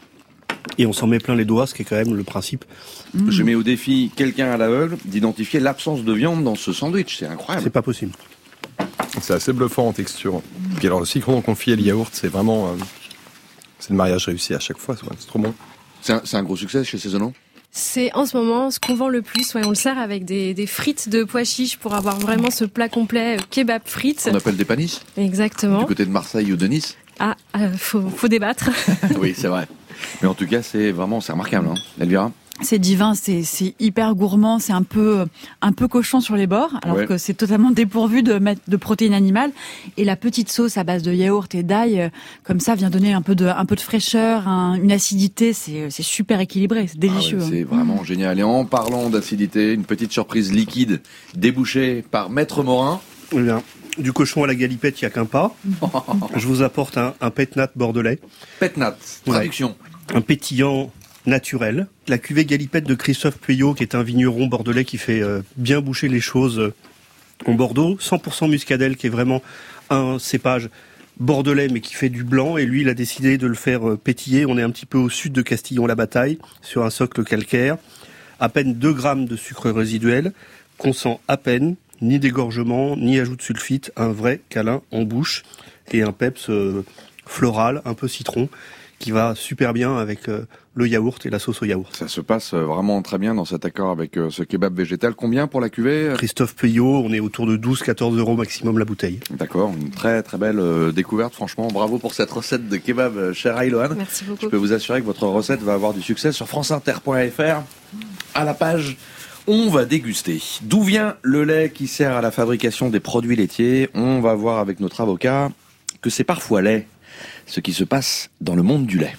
Et on s'en met plein les doigts, ce qui est quand même le principe. Je mets au défi quelqu'un à l'aveugle d'identifier l'absence de viande dans ce sandwich. C'est incroyable. C'est pas possible. C'est assez bluffant en texture. Puis alors aussi, quand on confie le yaourt, c'est vraiment... c'est le mariage réussi à chaque fois. C'est trop bon. C'est un gros succès chez Cézanneau ? C'est en ce moment ce qu'on vend le plus. Ouais, on le sert avec des frites de pois chiches pour avoir vraiment ce plat complet kebab frites. On appelle des panis. Exactement. Du côté de Marseille ou de Nice. Ah, faut débattre. Oui, c'est vrai. Mais en tout cas, c'est remarquable, hein. Elvira ? C'est divin, c'est hyper gourmand, c'est un peu cochon sur les bords, alors que c'est totalement dépourvu de protéines animales. Et la petite sauce à base de yaourt et d'ail, comme ça, vient donner un peu de fraîcheur, une acidité. C'est super équilibré, c'est délicieux. Ah ouais, c'est vraiment génial. Et en parlant d'acidité, une petite surprise liquide débouchée par Maître Morin. Eh bien, du cochon à la galipette, il n'y a qu'un pas. Je vous apporte un pétnat bordelais. Pétnat, traduction. Ouais. Un pétillant naturel. La cuvée Galipette de Christophe Pueyo, qui est un vigneron bordelais qui fait bien boucher les choses en Bordeaux. 100% muscadelle, qui est vraiment un cépage bordelais, mais qui fait du blanc. Et lui, il a décidé de le faire pétiller. On est un petit peu au sud de Castillon-la-Bataille, sur un socle calcaire. À peine 2 grammes de sucre résiduel, qu'on sent à peine, ni dégorgement, ni ajout de sulfite. Un vrai câlin en bouche. Et un peps floral, un peu citron, qui va super bien avec le yaourt et la sauce au yaourt. Ça se passe vraiment très bien dans cet accord avec ce kebab végétal. Combien pour la cuvée ? Christophe Pueyo, on est autour de 12-14 € maximum la bouteille. D'accord, une très très belle découverte. Franchement, bravo pour cette recette de kebab, chère Ayloan. Merci beaucoup. Je peux vous assurer que votre recette va avoir du succès sur franceinter.fr. À la page, on va déguster. D'où vient le lait qui sert à la fabrication des produits laitiers ? On va voir avec notre avocat que c'est parfois laid ce qui se passe dans le monde du lait.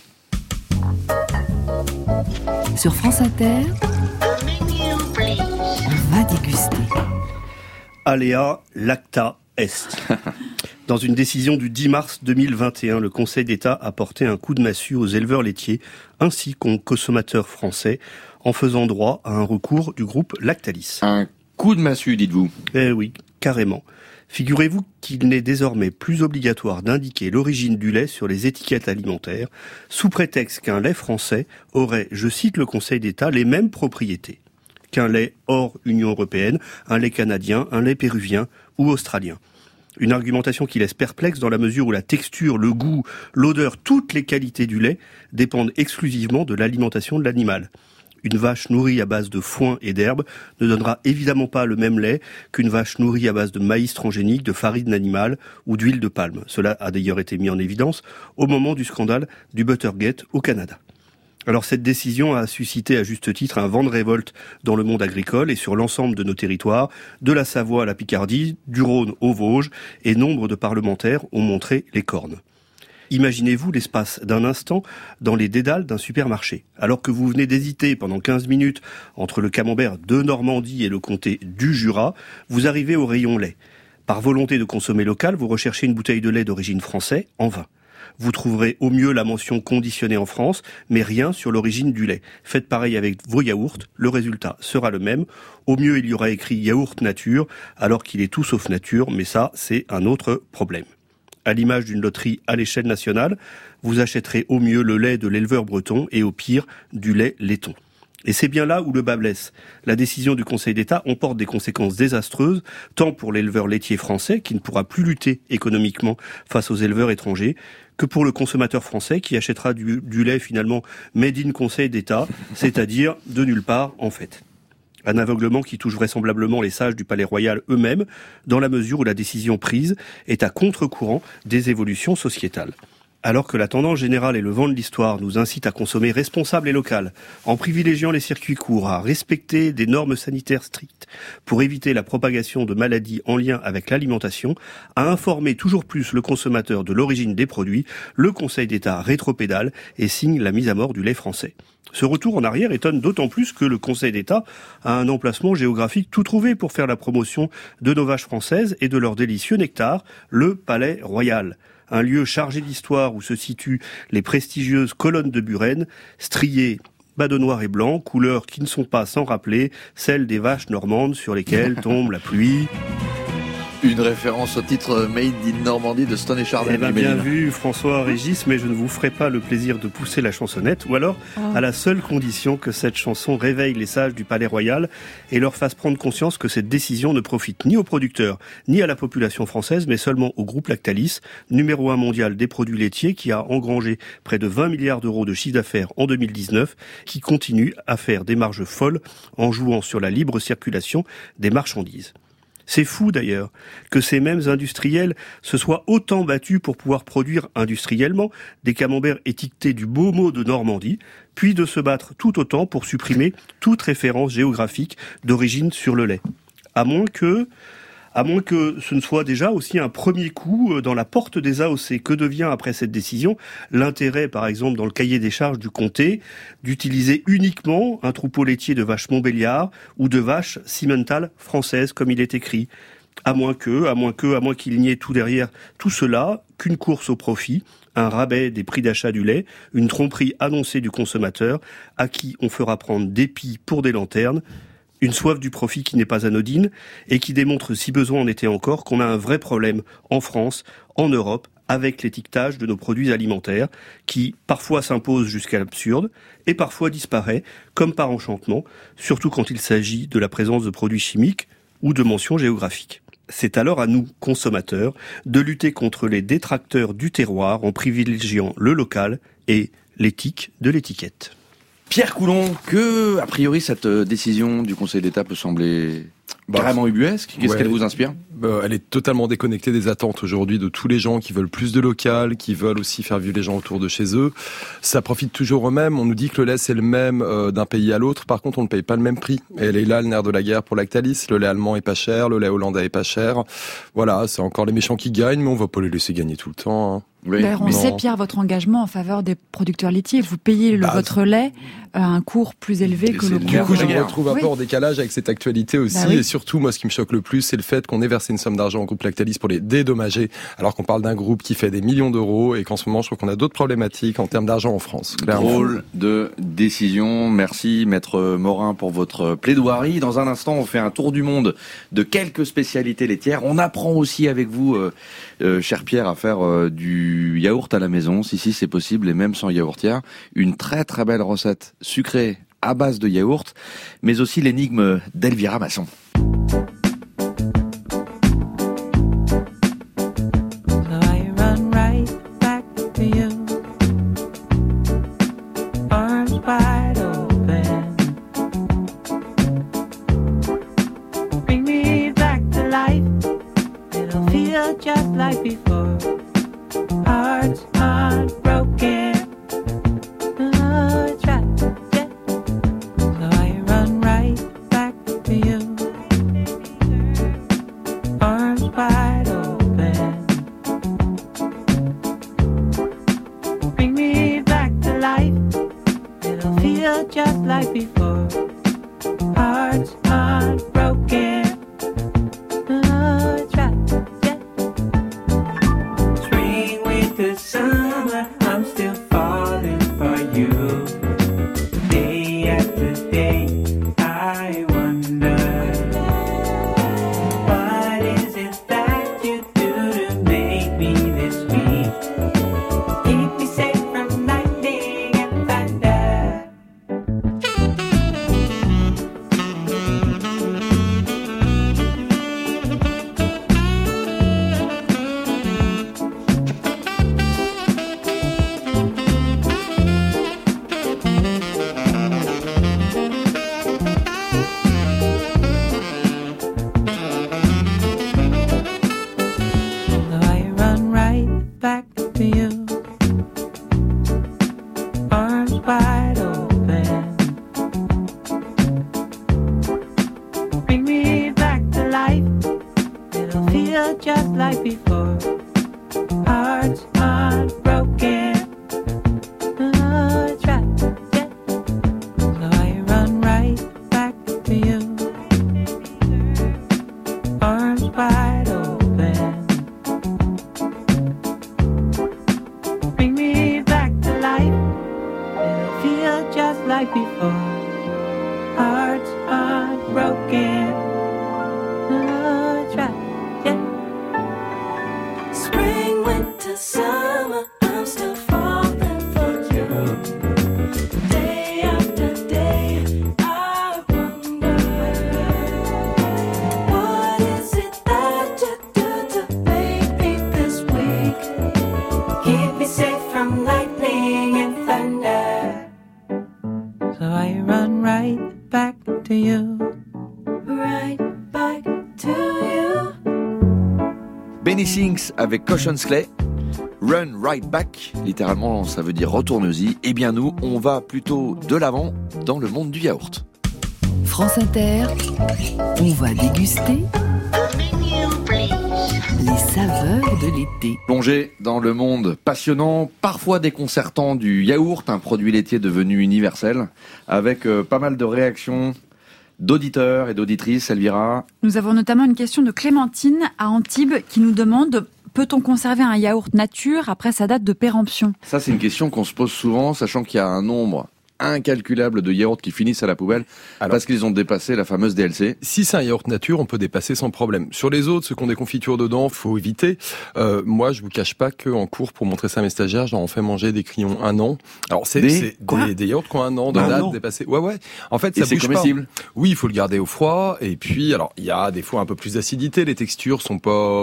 Sur France Inter, on va déguster. Alea lacta est. Dans une décision du 10 mars 2021, le Conseil d'État a porté un coup de massue aux éleveurs laitiers ainsi qu'aux consommateurs français en faisant droit à un recours du groupe Lactalis. Un coup de massue, dites-vous ? Eh oui, carrément. Figurez-vous qu'il n'est désormais plus obligatoire d'indiquer l'origine du lait sur les étiquettes alimentaires, sous prétexte qu'un lait français aurait, je cite le Conseil d'État, les mêmes propriétés qu'un lait hors Union européenne, un lait canadien, un lait péruvien ou australien. Une argumentation qui laisse perplexe dans la mesure où la texture, le goût, l'odeur, toutes les qualités du lait dépendent exclusivement de l'alimentation de l'animal. Une vache nourrie à base de foin et d'herbe ne donnera évidemment pas le même lait qu'une vache nourrie à base de maïs transgénique, de farine animale ou d'huile de palme. Cela a d'ailleurs été mis en évidence au moment du scandale du Buttergate au Canada. Alors cette décision a suscité à juste titre un vent de révolte dans le monde agricole et sur l'ensemble de nos territoires, de la Savoie à la Picardie, du Rhône aux Vosges, et nombre de parlementaires ont montré les cornes. Imaginez-vous l'espace d'un instant dans les dédales d'un supermarché. Alors que vous venez d'hésiter pendant 15 minutes entre le camembert de Normandie et le comté du Jura, vous arrivez au rayon lait. Par volonté de consommer local, vous recherchez une bouteille de lait d'origine française, en vain. Vous trouverez au mieux la mention conditionnée en France, mais rien sur l'origine du lait. Faites pareil avec vos yaourts, le résultat sera le même. Au mieux, il y aura écrit yaourt nature, alors qu'il est tout sauf nature, mais ça, c'est un autre problème. À l'image d'une loterie à l'échelle nationale, vous achèterez au mieux le lait de l'éleveur breton et au pire, du lait laiton. Et c'est bien là où le bât blesse. La décision du Conseil d'État emporte des conséquences désastreuses, tant pour l'éleveur laitier français, qui ne pourra plus lutter économiquement face aux éleveurs étrangers, que pour le consommateur français, qui achètera du lait finalement made in Conseil d'État, c'est-à-dire de nulle part en fait. Un aveuglement qui touche vraisemblablement les sages du Palais Royal eux-mêmes, dans la mesure où la décision prise est à contre-courant des évolutions sociétales. Alors que la tendance générale et le vent de l'histoire nous incitent à consommer responsable et local, en privilégiant les circuits courts, à respecter des normes sanitaires strictes pour éviter la propagation de maladies en lien avec l'alimentation, à informer toujours plus le consommateur de l'origine des produits, le Conseil d'État rétropédale et signe la mise à mort du lait français. Ce retour en arrière étonne d'autant plus que le Conseil d'État a un emplacement géographique tout trouvé pour faire la promotion de nos vaches françaises et de leur délicieux nectar, le Palais Royal. Un lieu chargé d'histoire où se situent les prestigieuses colonnes de Buren, striées bas de noir et blanc, couleurs qui ne sont pas sans rappeler celles des vaches normandes sur lesquelles tombe la pluie. Une référence au titre Made in Normandie de Stone et Chardin. Bien vu, François-Régis, mais je ne vous ferai pas le plaisir de pousser la chansonnette, ou alors à la seule condition que cette chanson réveille les sages du Palais Royal et leur fasse prendre conscience que cette décision ne profite ni aux producteurs, ni à la population française, mais seulement au groupe Lactalis, numéro 1 mondial des produits laitiers, qui a engrangé près de 20 milliards d'euros de chiffre d'affaires en 2019, qui continue à faire des marges folles en jouant sur la libre circulation des marchandises. C'est fou d'ailleurs que ces mêmes industriels se soient autant battus pour pouvoir produire industriellement des camemberts étiquetés du beau mot de Normandie, puis de se battre tout autant pour supprimer toute référence géographique d'origine sur le lait. À moins que ce ne soit déjà aussi un premier coup dans la porte des AOC. Que devient après cette décision l'intérêt, par exemple, dans le cahier des charges du comté, d'utiliser uniquement un troupeau laitier de vaches Montbéliard ou de vaches Simmental françaises, comme il est écrit? À moins qu'il n'y ait tout derrière tout cela qu'une course au profit, un rabais des prix d'achat du lait, une tromperie annoncée du consommateur, à qui on fera prendre des pis pour des lanternes, une soif du profit qui n'est pas anodine et qui démontre, si besoin en était encore, qu'on a un vrai problème en France, en Europe, avec l'étiquetage de nos produits alimentaires, qui parfois s'impose jusqu'à l'absurde et parfois disparaît, comme par enchantement, surtout quand il s'agit de la présence de produits chimiques ou de mentions géographiques. C'est alors à nous, consommateurs, de lutter contre les détracteurs du terroir en privilégiant le local et l'éthique de l'étiquette. Pierre Coulon, que, a priori, cette décision du Conseil d'État peut sembler carrément ubuesque. Qu'est-ce qu'elle vous inspire ? Elle est totalement déconnectée des attentes aujourd'hui de tous les gens qui veulent plus de local, qui veulent aussi faire vivre les gens autour de chez eux. Ça profite toujours eux-mêmes. On nous dit que le lait, c'est le même d'un pays à l'autre. Par contre, on ne paye pas le même prix. Et elle est là, le nerf de la guerre pour Lactalis. Le lait allemand est pas cher, le lait hollandais est pas cher. Voilà, c'est encore les méchants qui gagnent, mais on va pas les laisser gagner tout le temps. Oui, on sait, Pierre, votre engagement en faveur des producteurs laitiers. Vous payez votre lait à un cours plus élevé que le cours... Du coup, je me retrouve un peu en décalage avec cette actualité aussi. Et surtout, moi, ce qui me choque le plus, c'est le fait qu'on ait versé une somme d'argent au groupe Lactalis pour les dédommager, alors qu'on parle d'un groupe qui fait des millions d'euros et qu'en ce moment, je trouve qu'on a d'autres problématiques en termes d'argent en France. Clairement. Drôle de décision. Merci, Maître Morin, pour votre plaidoirie. Dans un instant, on fait un tour du monde de quelques spécialités laitières. On apprend aussi avec vous, cher Pierre, à faire du yaourt à la maison. Si, c'est possible, et même sans yaourtière. Une très très belle recette sucrée à base de yaourt, mais aussi l'énigme d'Elvira Masson. before. Hearts aren't broken. Oh, it's right, yeah. So I run right back to you. Arms wide open. Bring me back to life. It'll feel just like before. Hearts aren't broken. Oh, it's right, yeah. Spring, winter, summer, I'm still falling for you. Day after day, I wonder, what is it that you do to baby this week? Keep me safe from lightning and thunder. So I run right back to you. Right back to you. Benny Sings avec Caution's Clay. Run right back, littéralement ça veut dire retourne-y. Eh bien nous, on va plutôt de l'avant dans le monde du yaourt. France Inter, on va déguster les saveurs de l'été. Plongé dans le monde passionnant, parfois déconcertant du yaourt, un produit laitier devenu universel, avec pas mal de réactions d'auditeurs et d'auditrices. Elvira. Nous avons notamment une question de Clémentine à Antibes qui nous demande: peut-on conserver un yaourt nature après sa date de péremption ? Ça, c'est une question qu'on se pose souvent, sachant qu'il y a un nombre incalculable de yaourts qui finissent à la poubelle parce qu'ils ont dépassé la fameuse DLC. Si c'est un yaourt nature, on peut dépasser sans problème. Sur les autres, ceux qui ont des confitures dedans, faut éviter. Moi, je vous cache pas qu'en cours, pour montrer ça à mes stagiaires, j'en fais manger des crayons 1 an. Alors, c'est des yaourts qui ont 1 an de date dépassée. Ouais. En fait, ça bouge pas. Et c'est comestible ? Oui, il faut le garder au froid. Et puis, alors, il y a des fois un peu plus d'acidité. Les textures sont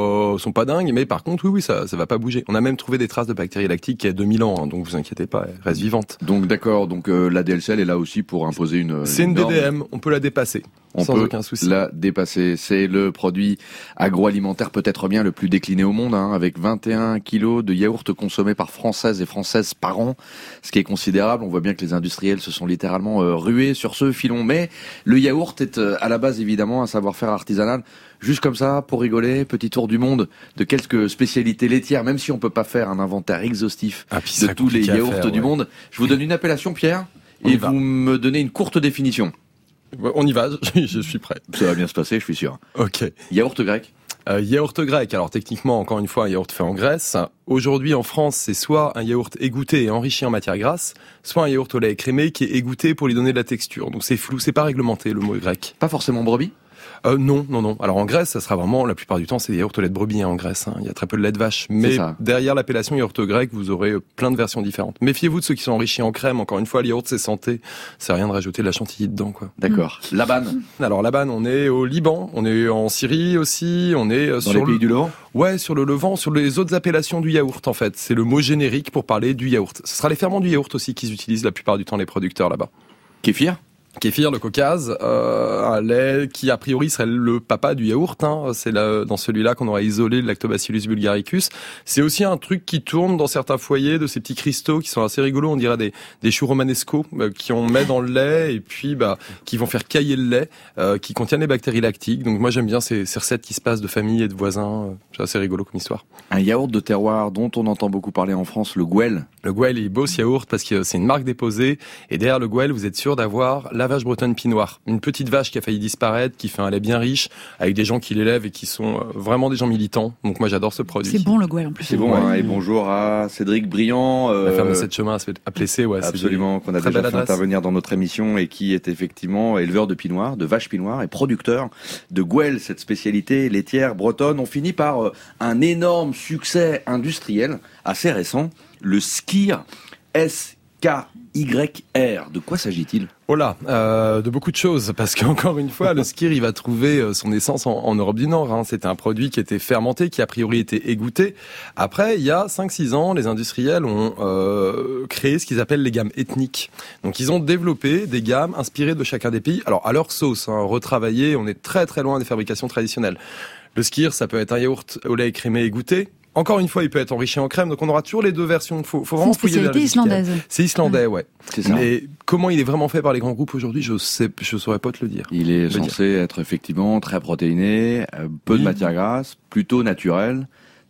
pas dingues. Mais par contre, oui, ça va pas bouger. On a même trouvé des traces de bactéries lactiques qui a 2000 ans. Hein, donc, vous inquiétez pas, elles restent vivantes. Donc, d'accord. Donc, la DLC, elle est là aussi pour imposer une... C'est une DDM, on peut la dépasser. Sans aucun souci. La dépasser. C'est le produit agroalimentaire peut-être bien le plus décliné au monde, hein, avec 21 kilos de yaourts consommés par Françaises et Françaises par an, ce qui est considérable. On voit bien que les industriels se sont littéralement rués sur ce filon. Mais le yaourt est à la base évidemment un savoir-faire artisanal. Juste comme ça, pour rigoler, petit tour du monde de quelques spécialités laitières, même si on peut pas faire un inventaire exhaustif de tous les yaourts du monde. Je vous donne une appellation, Pierre, et vous me donnez une courte définition. On y va, je suis prêt. Ça va bien se passer, je suis sûr. Ok. Yaourt grec. Yaourt grec, alors techniquement, encore une fois, un yaourt fait en Grèce. Aujourd'hui, en France, c'est soit un yaourt égoutté et enrichi en matière grasse, soit un yaourt au lait écrémé qui est égoutté pour lui donner de la texture. Donc c'est flou, c'est pas réglementé le mot grec. Pas forcément brebis ? Non. Alors en Grèce, ça sera vraiment, la plupart du temps, c'est des yaourts au lait de brebis en Grèce. Il y a très peu de lait de vache. Mais derrière l'appellation yaourt grec, vous aurez plein de versions différentes. Méfiez-vous de ceux qui sont enrichis en crème. Encore une fois, le yaourt, c'est santé. C'est rien de rajouter de la chantilly dedans, quoi. D'accord. Laban. Alors Laban, on est au Liban, on est en Syrie aussi, on est dans les pays du Levant. Ouais, sur le Levant, sur les autres appellations du yaourt, en fait. C'est le mot générique pour parler du yaourt. Ce sera les ferments du yaourt aussi qu'ils utilisent la plupart du temps, les producteurs là-bas. Kéfir. Kéfir, le Caucase, un lait qui a priori serait le papa du yaourt. C'est dans celui-là qu'on aurait isolé le Lactobacillus bulgaricus. C'est aussi un truc qui tourne dans certains foyers, de ces petits cristaux qui sont assez rigolos. On dirait des choux romanesco qui on met dans le lait et puis qui vont faire cailler le lait, qui contiennent les bactéries lactiques. Donc moi j'aime bien ces recettes qui se passent de famille et de voisins. C'est assez rigolo comme histoire. Un yaourt de terroir dont on entend beaucoup parler en France, le Gouel. Le Gouel est beau ce yaourt parce que c'est une marque déposée et derrière le Gouel vous êtes sûr d'avoir la vache bretonne Pied Noir, une petite vache qui a failli disparaître, qui fait un lait bien riche, avec des gens qui l'élèvent et qui sont vraiment des gens militants. Donc moi j'adore ce produit. C'est bon le Gouel en plus. C'est bon, hein, et bonjour à Cédric Briand. La ferme de 7 chemins à Plessé, ouais. Absolument, qu'on a déjà fait intervenir dans notre émission et qui est effectivement éleveur de Pied Noir, de vache Pied Noir et producteur de Gouel, cette spécialité laitière bretonne. On finit par un énorme succès industriel assez récent, le Skyr, SKYR. De quoi s'agit-il ? Oh là, de beaucoup de choses, parce qu'encore une fois, le Skyr, il va trouver son essence en Europe du Nord. C'était un produit qui était fermenté, qui a priori était égoutté. Après, il y a 5-6 ans, les industriels ont créé ce qu'ils appellent les gammes ethniques. Donc ils ont développé des gammes inspirées de chacun des pays, alors à leur sauce, retravaillées. On est très très loin des fabrications traditionnelles. Le Skyr, ça peut être un yaourt au lait écrémé égoutté. Encore une fois, il peut être enrichi en crème, donc on aura toujours les deux versions. Faut vraiment fouiller vers la islandaise. C'est islandais, ouais. C'est ça. Mais comment il est vraiment fait par les grands groupes aujourd'hui, je saurais pas te le dire. Il est censé être effectivement très protéiné, peu de matière grasse, plutôt naturel.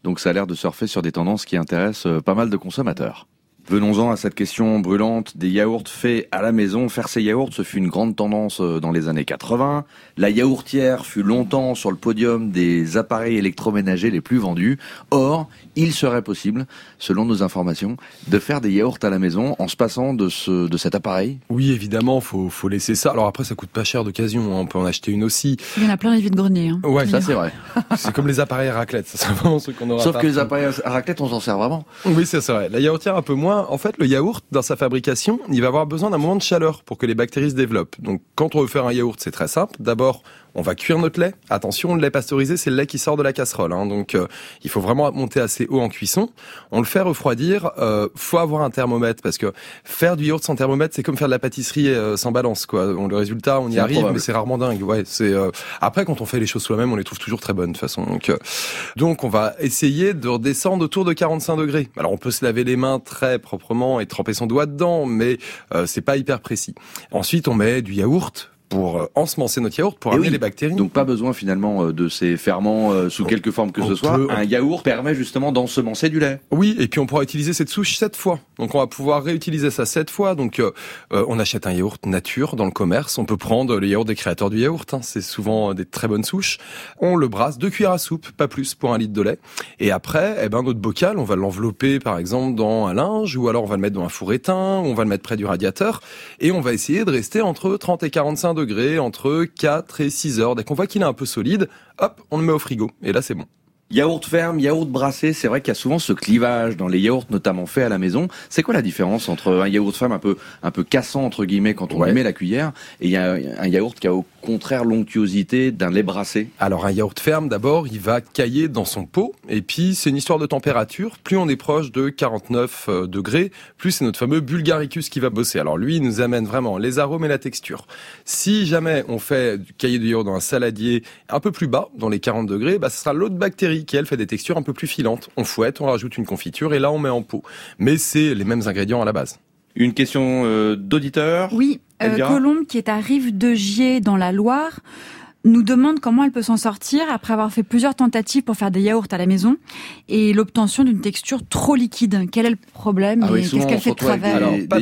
Donc ça a l'air de surfer sur des tendances qui intéressent pas mal de consommateurs. Venons-en à cette question brûlante des yaourts faits à la maison. Faire ses yaourts, ce fut une grande tendance dans les années 80. La yaourtière fut longtemps sur le podium des appareils électroménagers les plus vendus. Or, il serait possible, selon nos informations, de faire des yaourts à la maison en se passant de cet appareil. Oui, évidemment, faut laisser ça. Alors après, ça coûte pas cher d'occasion, hein. On peut en acheter une aussi. Il y en a plein les vides-greniers. Hein. Ouais, ça c'est vrai. C'est comme les appareils à raclette, ça c'est vraiment ce qu'on aura. Sauf que les appareils à raclette, on s'en sert vraiment. Oui, c'est vrai. La yaourtière un peu moins. En fait, le yaourt, dans sa fabrication, il va avoir besoin d'un moment de chaleur pour que les bactéries se développent. Donc, quand on veut faire un yaourt, c'est très simple. D'abord, on va cuire notre lait. Attention, le lait pasteurisé, c'est le lait qui sort de la casserole. Hein. Donc, il faut vraiment monter assez haut en cuisson. On le fait refroidir. Faut avoir un thermomètre parce que faire du yaourt sans thermomètre, c'est comme faire de la pâtisserie sans balance, quoi. Le résultat, on y arrive, mais c'est rarement dingue. Ouais, c'est après quand on fait les choses soi-même, on les trouve toujours très bonnes de toute façon. Donc, on va essayer de redescendre autour de 45 degrés. Alors, on peut se laver les mains très proprement et tremper son doigt dedans, mais c'est pas hyper précis. Ensuite, on met du yaourt pour ensemencer notre yaourt, pour amener les bactéries. Donc pas besoin finalement de ces ferments sous quelque forme que ce soit. Un yaourt permet justement d'ensemencer du lait. Oui, et puis on pourra utiliser cette souche 7 fois. Donc on va pouvoir réutiliser ça 7 fois. Donc on achète un yaourt nature dans le commerce. On peut prendre le yaourt des créateurs du yaourt. Hein. C'est souvent des très bonnes souches. On le brasse 2 cuillères à soupe, pas plus pour 1 litre de lait. Et après, notre bocal, on va l'envelopper par exemple dans un linge, ou alors on va le mettre dans un four éteint, ou on va le mettre près du radiateur, et on va essayer de rester entre 30 et 45 degrés, entre 4 et 6 heures. Dès qu'on voit qu'il est un peu solide, hop, on le met au frigo. Et là, c'est bon. Yaourt ferme, yaourt brassé, c'est vrai qu'il y a souvent ce clivage dans les yaourts, notamment faits à la maison. C'est quoi la différence entre un yaourt ferme un peu cassant, entre guillemets, quand on y met la cuillère, et il y a un yaourt qui a au contraire l'onctuosité d'un lait brassé? Alors un yaourt ferme, d'abord, il va cailler dans son pot, et puis c'est une histoire de température. Plus on est proche de 49 degrés, plus c'est notre fameux Bulgaricus qui va bosser. Alors lui, il nous amène vraiment les arômes et la texture. Si jamais on fait du cailler de yaourt dans un saladier un peu plus bas, dans les 40 degrés, ce sera l'autre bactérie qui, elle, fait des textures un peu plus filantes. On fouette, on rajoute une confiture, et là, on met en pot. Mais c'est les mêmes ingrédients à la base. Une question d'auditeur. Oui, Colombe, qui est à Rive-de-Gier dans la Loire, nous demande comment elle peut s'en sortir après avoir fait plusieurs tentatives pour faire des yaourts à la maison et l'obtention d'une texture trop liquide. Quel est le problème et qu'est-ce qu'elle fait de travers? Alors, pas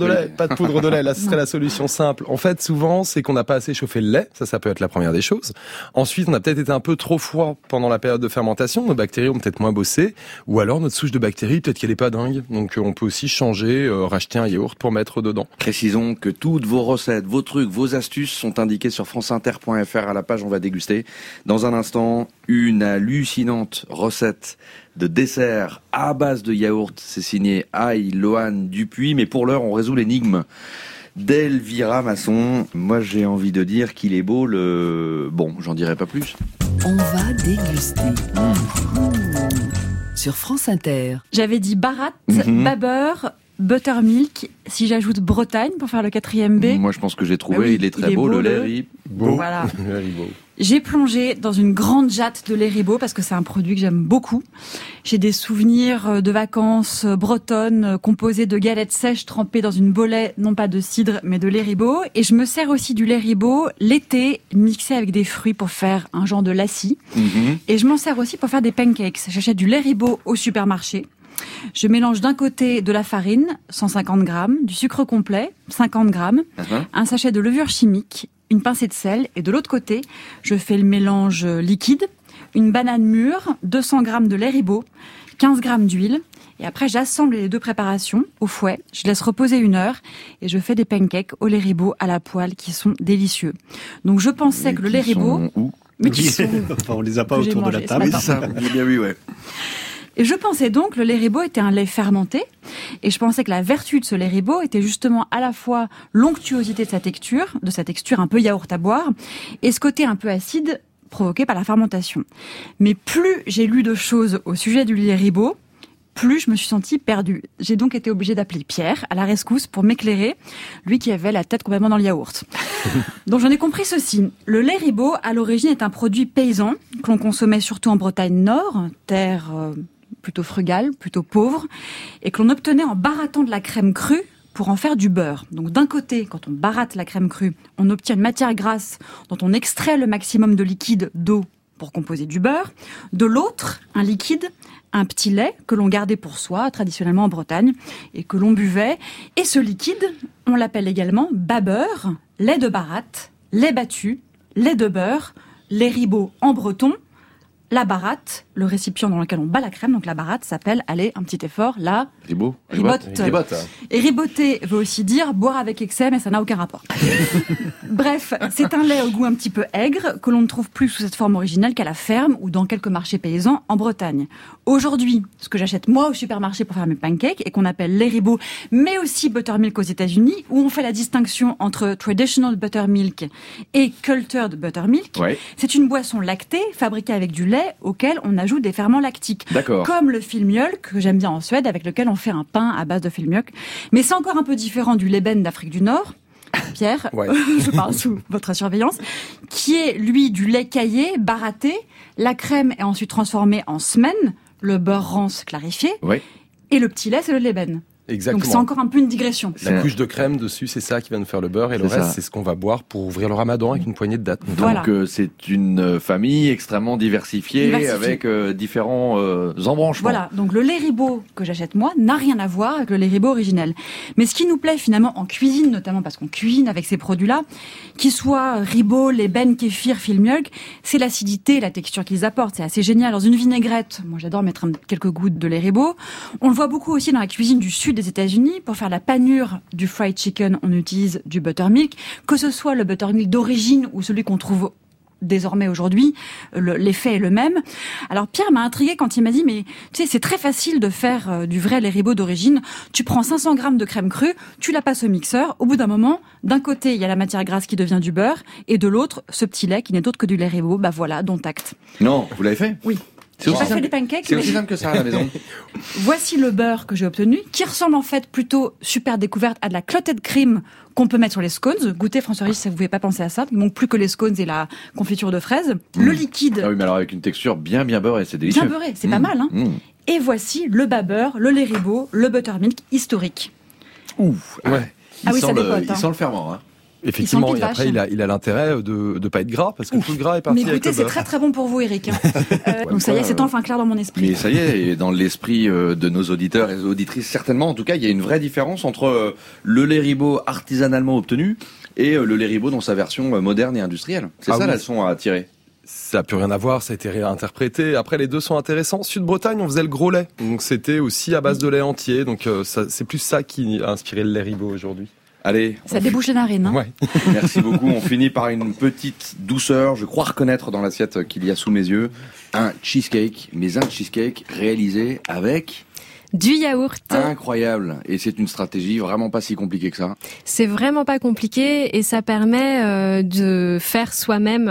de poudre de lait, là, ce serait la solution simple. En fait, souvent, c'est qu'on n'a pas assez chauffé le lait. Ça peut être la première des choses. Ensuite, on a peut-être été un peu trop froid pendant la période de fermentation. Nos bactéries ont peut-être moins bossé. Ou alors, notre souche de bactéries, peut-être qu'elle est pas dingue. Donc, on peut aussi changer, racheter un yaourt pour mettre dedans. Précisons que toutes vos recettes, vos trucs, vos astuces sont indiquées sur franceinter.fr. La page On va déguster. Dans un instant, une hallucinante recette de dessert à base de yaourt. C'est signé Aïe Loane Dupuis, mais pour l'heure, on résout l'énigme d'Elvira Masson. Moi, j'ai envie de dire qu'il est beau le... Bon, j'en dirai pas plus. On va déguster. Sur France Inter. J'avais dit Barat, Babeur, Buttermilk, si j'ajoute Bretagne pour faire le 4e B. Moi, je pense que j'ai trouvé, il est très beau, le lait Ribot. Voilà. J'ai plongé dans une grande jatte de lait Ribot parce que c'est un produit que j'aime beaucoup. J'ai des souvenirs de vacances bretonnes composées de galettes sèches trempées dans une bolée, non pas de cidre, mais de lait Ribot. Et je me sers aussi du lait Ribot l'été, mixé avec des fruits pour faire un genre de lassi. Et je m'en sers aussi pour faire des pancakes. J'achète du lait Ribot au supermarché. Je mélange d'un côté de la farine, 150 grammes, du sucre complet, 50 grammes, un sachet de levure chimique, une pincée de sel, et de l'autre côté, je fais le mélange liquide, une banane mûre, 200 grammes de lait Ribot, 15 grammes d'huile, et après j'assemble les deux préparations au fouet, je laisse reposer 1 heure, et je fais des pancakes au lait Ribot à la poêle qui sont délicieux. Donc je pensais que le lait Ribot... Mais qui sont... on les a pas autour de la table. C'est ça, bien oui, ouais. Et je pensais donc que le lait Ribot était un lait fermenté, et je pensais que la vertu de ce lait Ribot était justement à la fois l'onctuosité de sa texture un peu yaourt à boire, et ce côté un peu acide provoqué par la fermentation. Mais plus j'ai lu de choses au sujet du lait Ribot, plus je me suis sentie perdue. J'ai donc été obligée d'appeler Pierre à la rescousse pour m'éclairer, lui qui avait la tête complètement dans le yaourt. Donc j'en ai compris ceci. Le lait Ribot, à l'origine, est un produit paysan que l'on consommait surtout en Bretagne Nord, terre plutôt frugale, plutôt pauvre, et que l'on obtenait en barattant de la crème crue pour en faire du beurre. Donc d'un côté, quand on baratte la crème crue, on obtient une matière grasse dont on extrait le maximum de liquide, d'eau pour composer du beurre. De l'autre, un liquide, un petit lait que l'on gardait pour soi, traditionnellement en Bretagne, et que l'on buvait. Et ce liquide, on l'appelle également babeur, lait de baratte, lait battu, lait de beurre, lait ribot en breton. La baratte, le récipient dans lequel on bat la crème, donc la baratte s'appelle, allez, un petit effort, la ribotte. Et riboter veut aussi dire boire avec excès, mais ça n'a aucun rapport. Bref, c'est un lait au goût un petit peu aigre que l'on ne trouve plus sous cette forme originale qu'à la ferme ou dans quelques marchés paysans en Bretagne. Aujourd'hui, ce que j'achète moi au supermarché pour faire mes pancakes et qu'on appelle lait ribot, mais aussi buttermilk aux États-Unis, où on fait la distinction entre traditional buttermilk et cultured buttermilk, c'est une boisson lactée fabriquée avec du lait auquel on ajoute des ferments lactiques. D'accord. Comme le filmjölk, que j'aime bien en Suède, avec lequel on fait un pain à base de filmjölk. Mais c'est encore un peu différent du leben d'Afrique du Nord. Pierre, je parle sous votre surveillance, qui est, lui, du lait caillé, baratté. La crème est ensuite transformée en semen, le beurre rance clarifié. Et le petit lait, c'est le leben. Exactement. Donc c'est encore un peu une digression. La couche de crème dessus, c'est ça qui va nous faire le beurre, et le reste, c'est ce qu'on va boire pour ouvrir le ramadan avec une poignée de dattes. Donc c'est une famille extrêmement diversifiée. Avec différents embranchements. Voilà, donc le lait ribot que j'achète moi n'a rien à voir avec le lait ribot originel. Mais ce qui nous plaît finalement en cuisine, notamment parce qu'on cuisine avec ces produits-là, qu'ils soient ribot, leben, kéfir, filmjölk, c'est l'acidité et la texture qu'ils apportent. C'est assez génial. Dans une vinaigrette, moi j'adore mettre quelques gouttes de lait ribot. On le voit beaucoup aussi dans la cuisine du sud des États-Unis. Pour faire la panure du fried chicken, on utilise du buttermilk. Que ce soit le buttermilk d'origine ou celui qu'on trouve désormais aujourd'hui, l'effet est le même. Alors Pierre m'a intrigué quand il m'a dit, mais tu sais, c'est très facile de faire du vrai lait ribot d'origine. Tu prends 500 grammes de crème crue, tu la passes au mixeur. Au bout d'un moment, d'un côté, il y a la matière grasse qui devient du beurre, et de l'autre, ce petit lait qui n'est autre que du lait ribot. Bah voilà, dont acte. Non, vous l'avez fait ? Oui. C'est aussi simple que ça à la maison. Voici le beurre que j'ai obtenu, qui ressemble en fait plutôt, super découverte, à de la clotted cream qu'on peut mettre sur les scones. Goûtez, François Régis, ça vous pouvez pas penser à ça. Il manque plus que les scones et la confiture de fraises. Le liquide. Ah oui, mais alors avec une texture bien beurrée, c'est délicieux. Bien beurré, c'est pas mal, hein. Et voici le babeur, le lait ribot, le buttermilk historique. Ouf, ouais. Il sent le ferment, hein. Effectivement, et après, il a l'intérêt de pas être gras, parce que tout le gras est parti. Mais écoutez, c'est très très bon pour vous, Eric. Donc ça y est, c'est enfin clair dans mon esprit. Mais ça y est, et dans l'esprit de nos auditeurs et auditrices, certainement. En tout cas, il y a une vraie différence entre le lait ribot artisanalement obtenu et le lait ribot dans sa version moderne et industrielle. C'est ça la leçon à tirer. Ça n'a plus rien à voir, ça a été réinterprété. Après, les deux sont intéressants. Sud-Bretagne, on faisait le gros lait. Donc c'était aussi à base de lait entier. Donc c'est plus ça qui a inspiré le lait ribot aujourd'hui. Allez. Ça débouche les narines, hein. Ouais. Merci beaucoup. On finit par une petite douceur. Je crois reconnaître dans l'assiette qu'il y a sous mes yeux un cheesecake, mais un cheesecake réalisé avec du yaourt. Incroyable. Et c'est une stratégie vraiment pas si compliquée que ça. C'est vraiment pas compliqué et ça permet de faire soi-même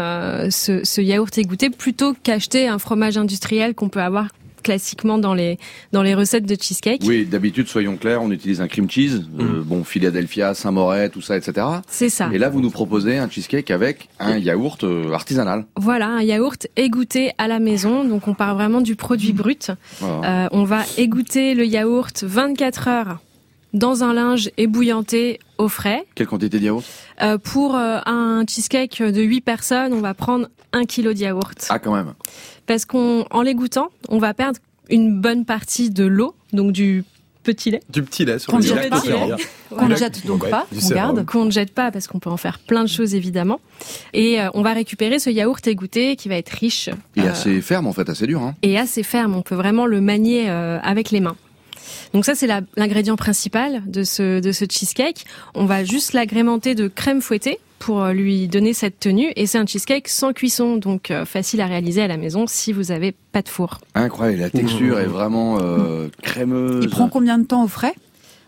ce yaourt égoutté plutôt qu'acheter un fromage industriel qu'on peut avoir classiquement dans les recettes de cheesecake. Oui, d'habitude, soyons clairs, on utilise un cream cheese, Philadelphia, Saint-Moret, tout ça, etc. C'est ça. Et là, vous nous proposez un cheesecake avec un yaourt artisanal. Voilà, un yaourt égoutté à la maison. Donc, on part vraiment du produit brut. Voilà. On va égoutter le yaourt 24 heures dans un linge ébouillanté au frais. Quelle quantité de yaourt ? Pour un cheesecake de 8 personnes, on va prendre 1 kilo de yaourt. Ah, quand même. Parce qu'en l'égoutant, on va perdre une bonne partie de l'eau, donc du petit lait. Du petit lait sur qu'on le jette pas. Qu'on ne jette donc pas, qu'on garde. Qu'on ne jette pas parce qu'on peut en faire plein de choses évidemment. Et on va récupérer ce yaourt égoutté qui va être riche. Et assez ferme en fait, assez dur. Hein. Et assez ferme, on peut vraiment le manier avec les mains. Donc ça c'est l'ingrédient principal de ce cheesecake. On va juste l'agrémenter de crème fouettée pour lui donner cette tenue. Et c'est un cheesecake sans cuisson, donc facile à réaliser à la maison si vous avez pas de four. Incroyable, la texture est vraiment crémeuse. Il prend combien de temps au frais ?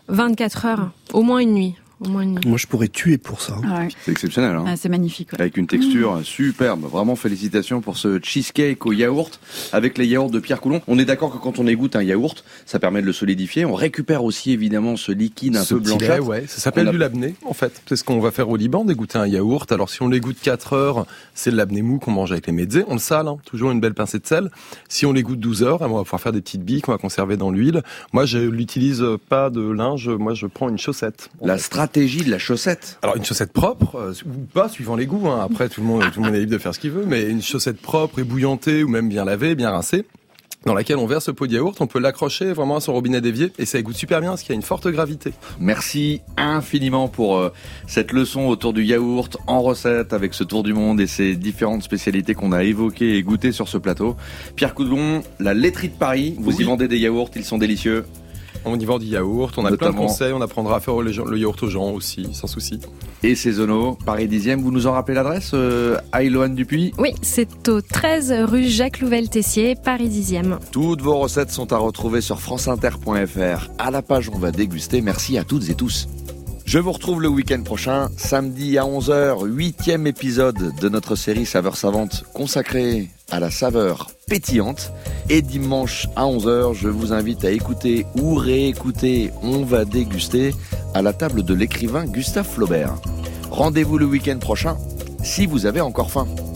24 heures, au moins une nuit. Moi, je pourrais tuer pour ça. Ah ouais. C'est exceptionnel. Hein. Ah, c'est magnifique. Ouais. Avec une texture superbe. Vraiment, félicitations pour ce cheesecake au yaourt avec les yaourts de Pierre Coulon. On est d'accord que quand on égoutte un yaourt, ça permet de le solidifier. On récupère aussi évidemment ce liquide un peu blanchâtre. Ouais, ça s'appelle du labné en fait. C'est ce qu'on va faire au Liban, d'égoutter un yaourt. Alors si on l'égoutte 4 heures, c'est le labné mou qu'on mange avec les mezzés. On le sale, hein, toujours une belle pincée de sel. Si on l'égoutte 12 heures, on va pouvoir faire des petites billes qu'on va conserver dans l'huile. Moi, je l'utilise pas de linge. Moi, je prends une chaussette. La stratégie stratégie de la chaussette. Alors une chaussette propre, ou pas, suivant les goûts. Hein. Après, tout le monde est libre de faire ce qu'il veut, mais une chaussette propre, ébouillantée ou même bien lavée, bien rincée, dans laquelle on verse le pot de yaourt, on peut l'accrocher vraiment à son robinet d'évier et ça égoutte super bien parce qu'il y a une forte gravité. Merci infiniment pour cette leçon autour du yaourt en recette avec ce tour du monde et ces différentes spécialités qu'on a évoquées et goûtées sur ce plateau. Pierre Coudlon, la laiterie de Paris, vous y vendez des yaourts, ils sont délicieux. On y vend du yaourt, on a plein de conseils, on apprendra à faire le yaourt aux gens aussi, sans souci. Et saisonnaux, Paris 10e, vous nous en rappelez l'adresse, Aïloane Dupuis ? Oui, c'est au 13 rue Jacques Louvel-Tessier, Paris 10e. Toutes vos recettes sont à retrouver sur franceinter.fr. À la page On va déguster, merci à toutes et tous. Je vous retrouve le week-end prochain, samedi à 11h, 8e épisode de notre série Saveurs Savantes consacrée à la saveur pétillante. Et dimanche à 11h, je vous invite à écouter ou réécouter On va déguster à la table de l'écrivain Gustave Flaubert. Rendez-vous le week-end prochain si vous avez encore faim.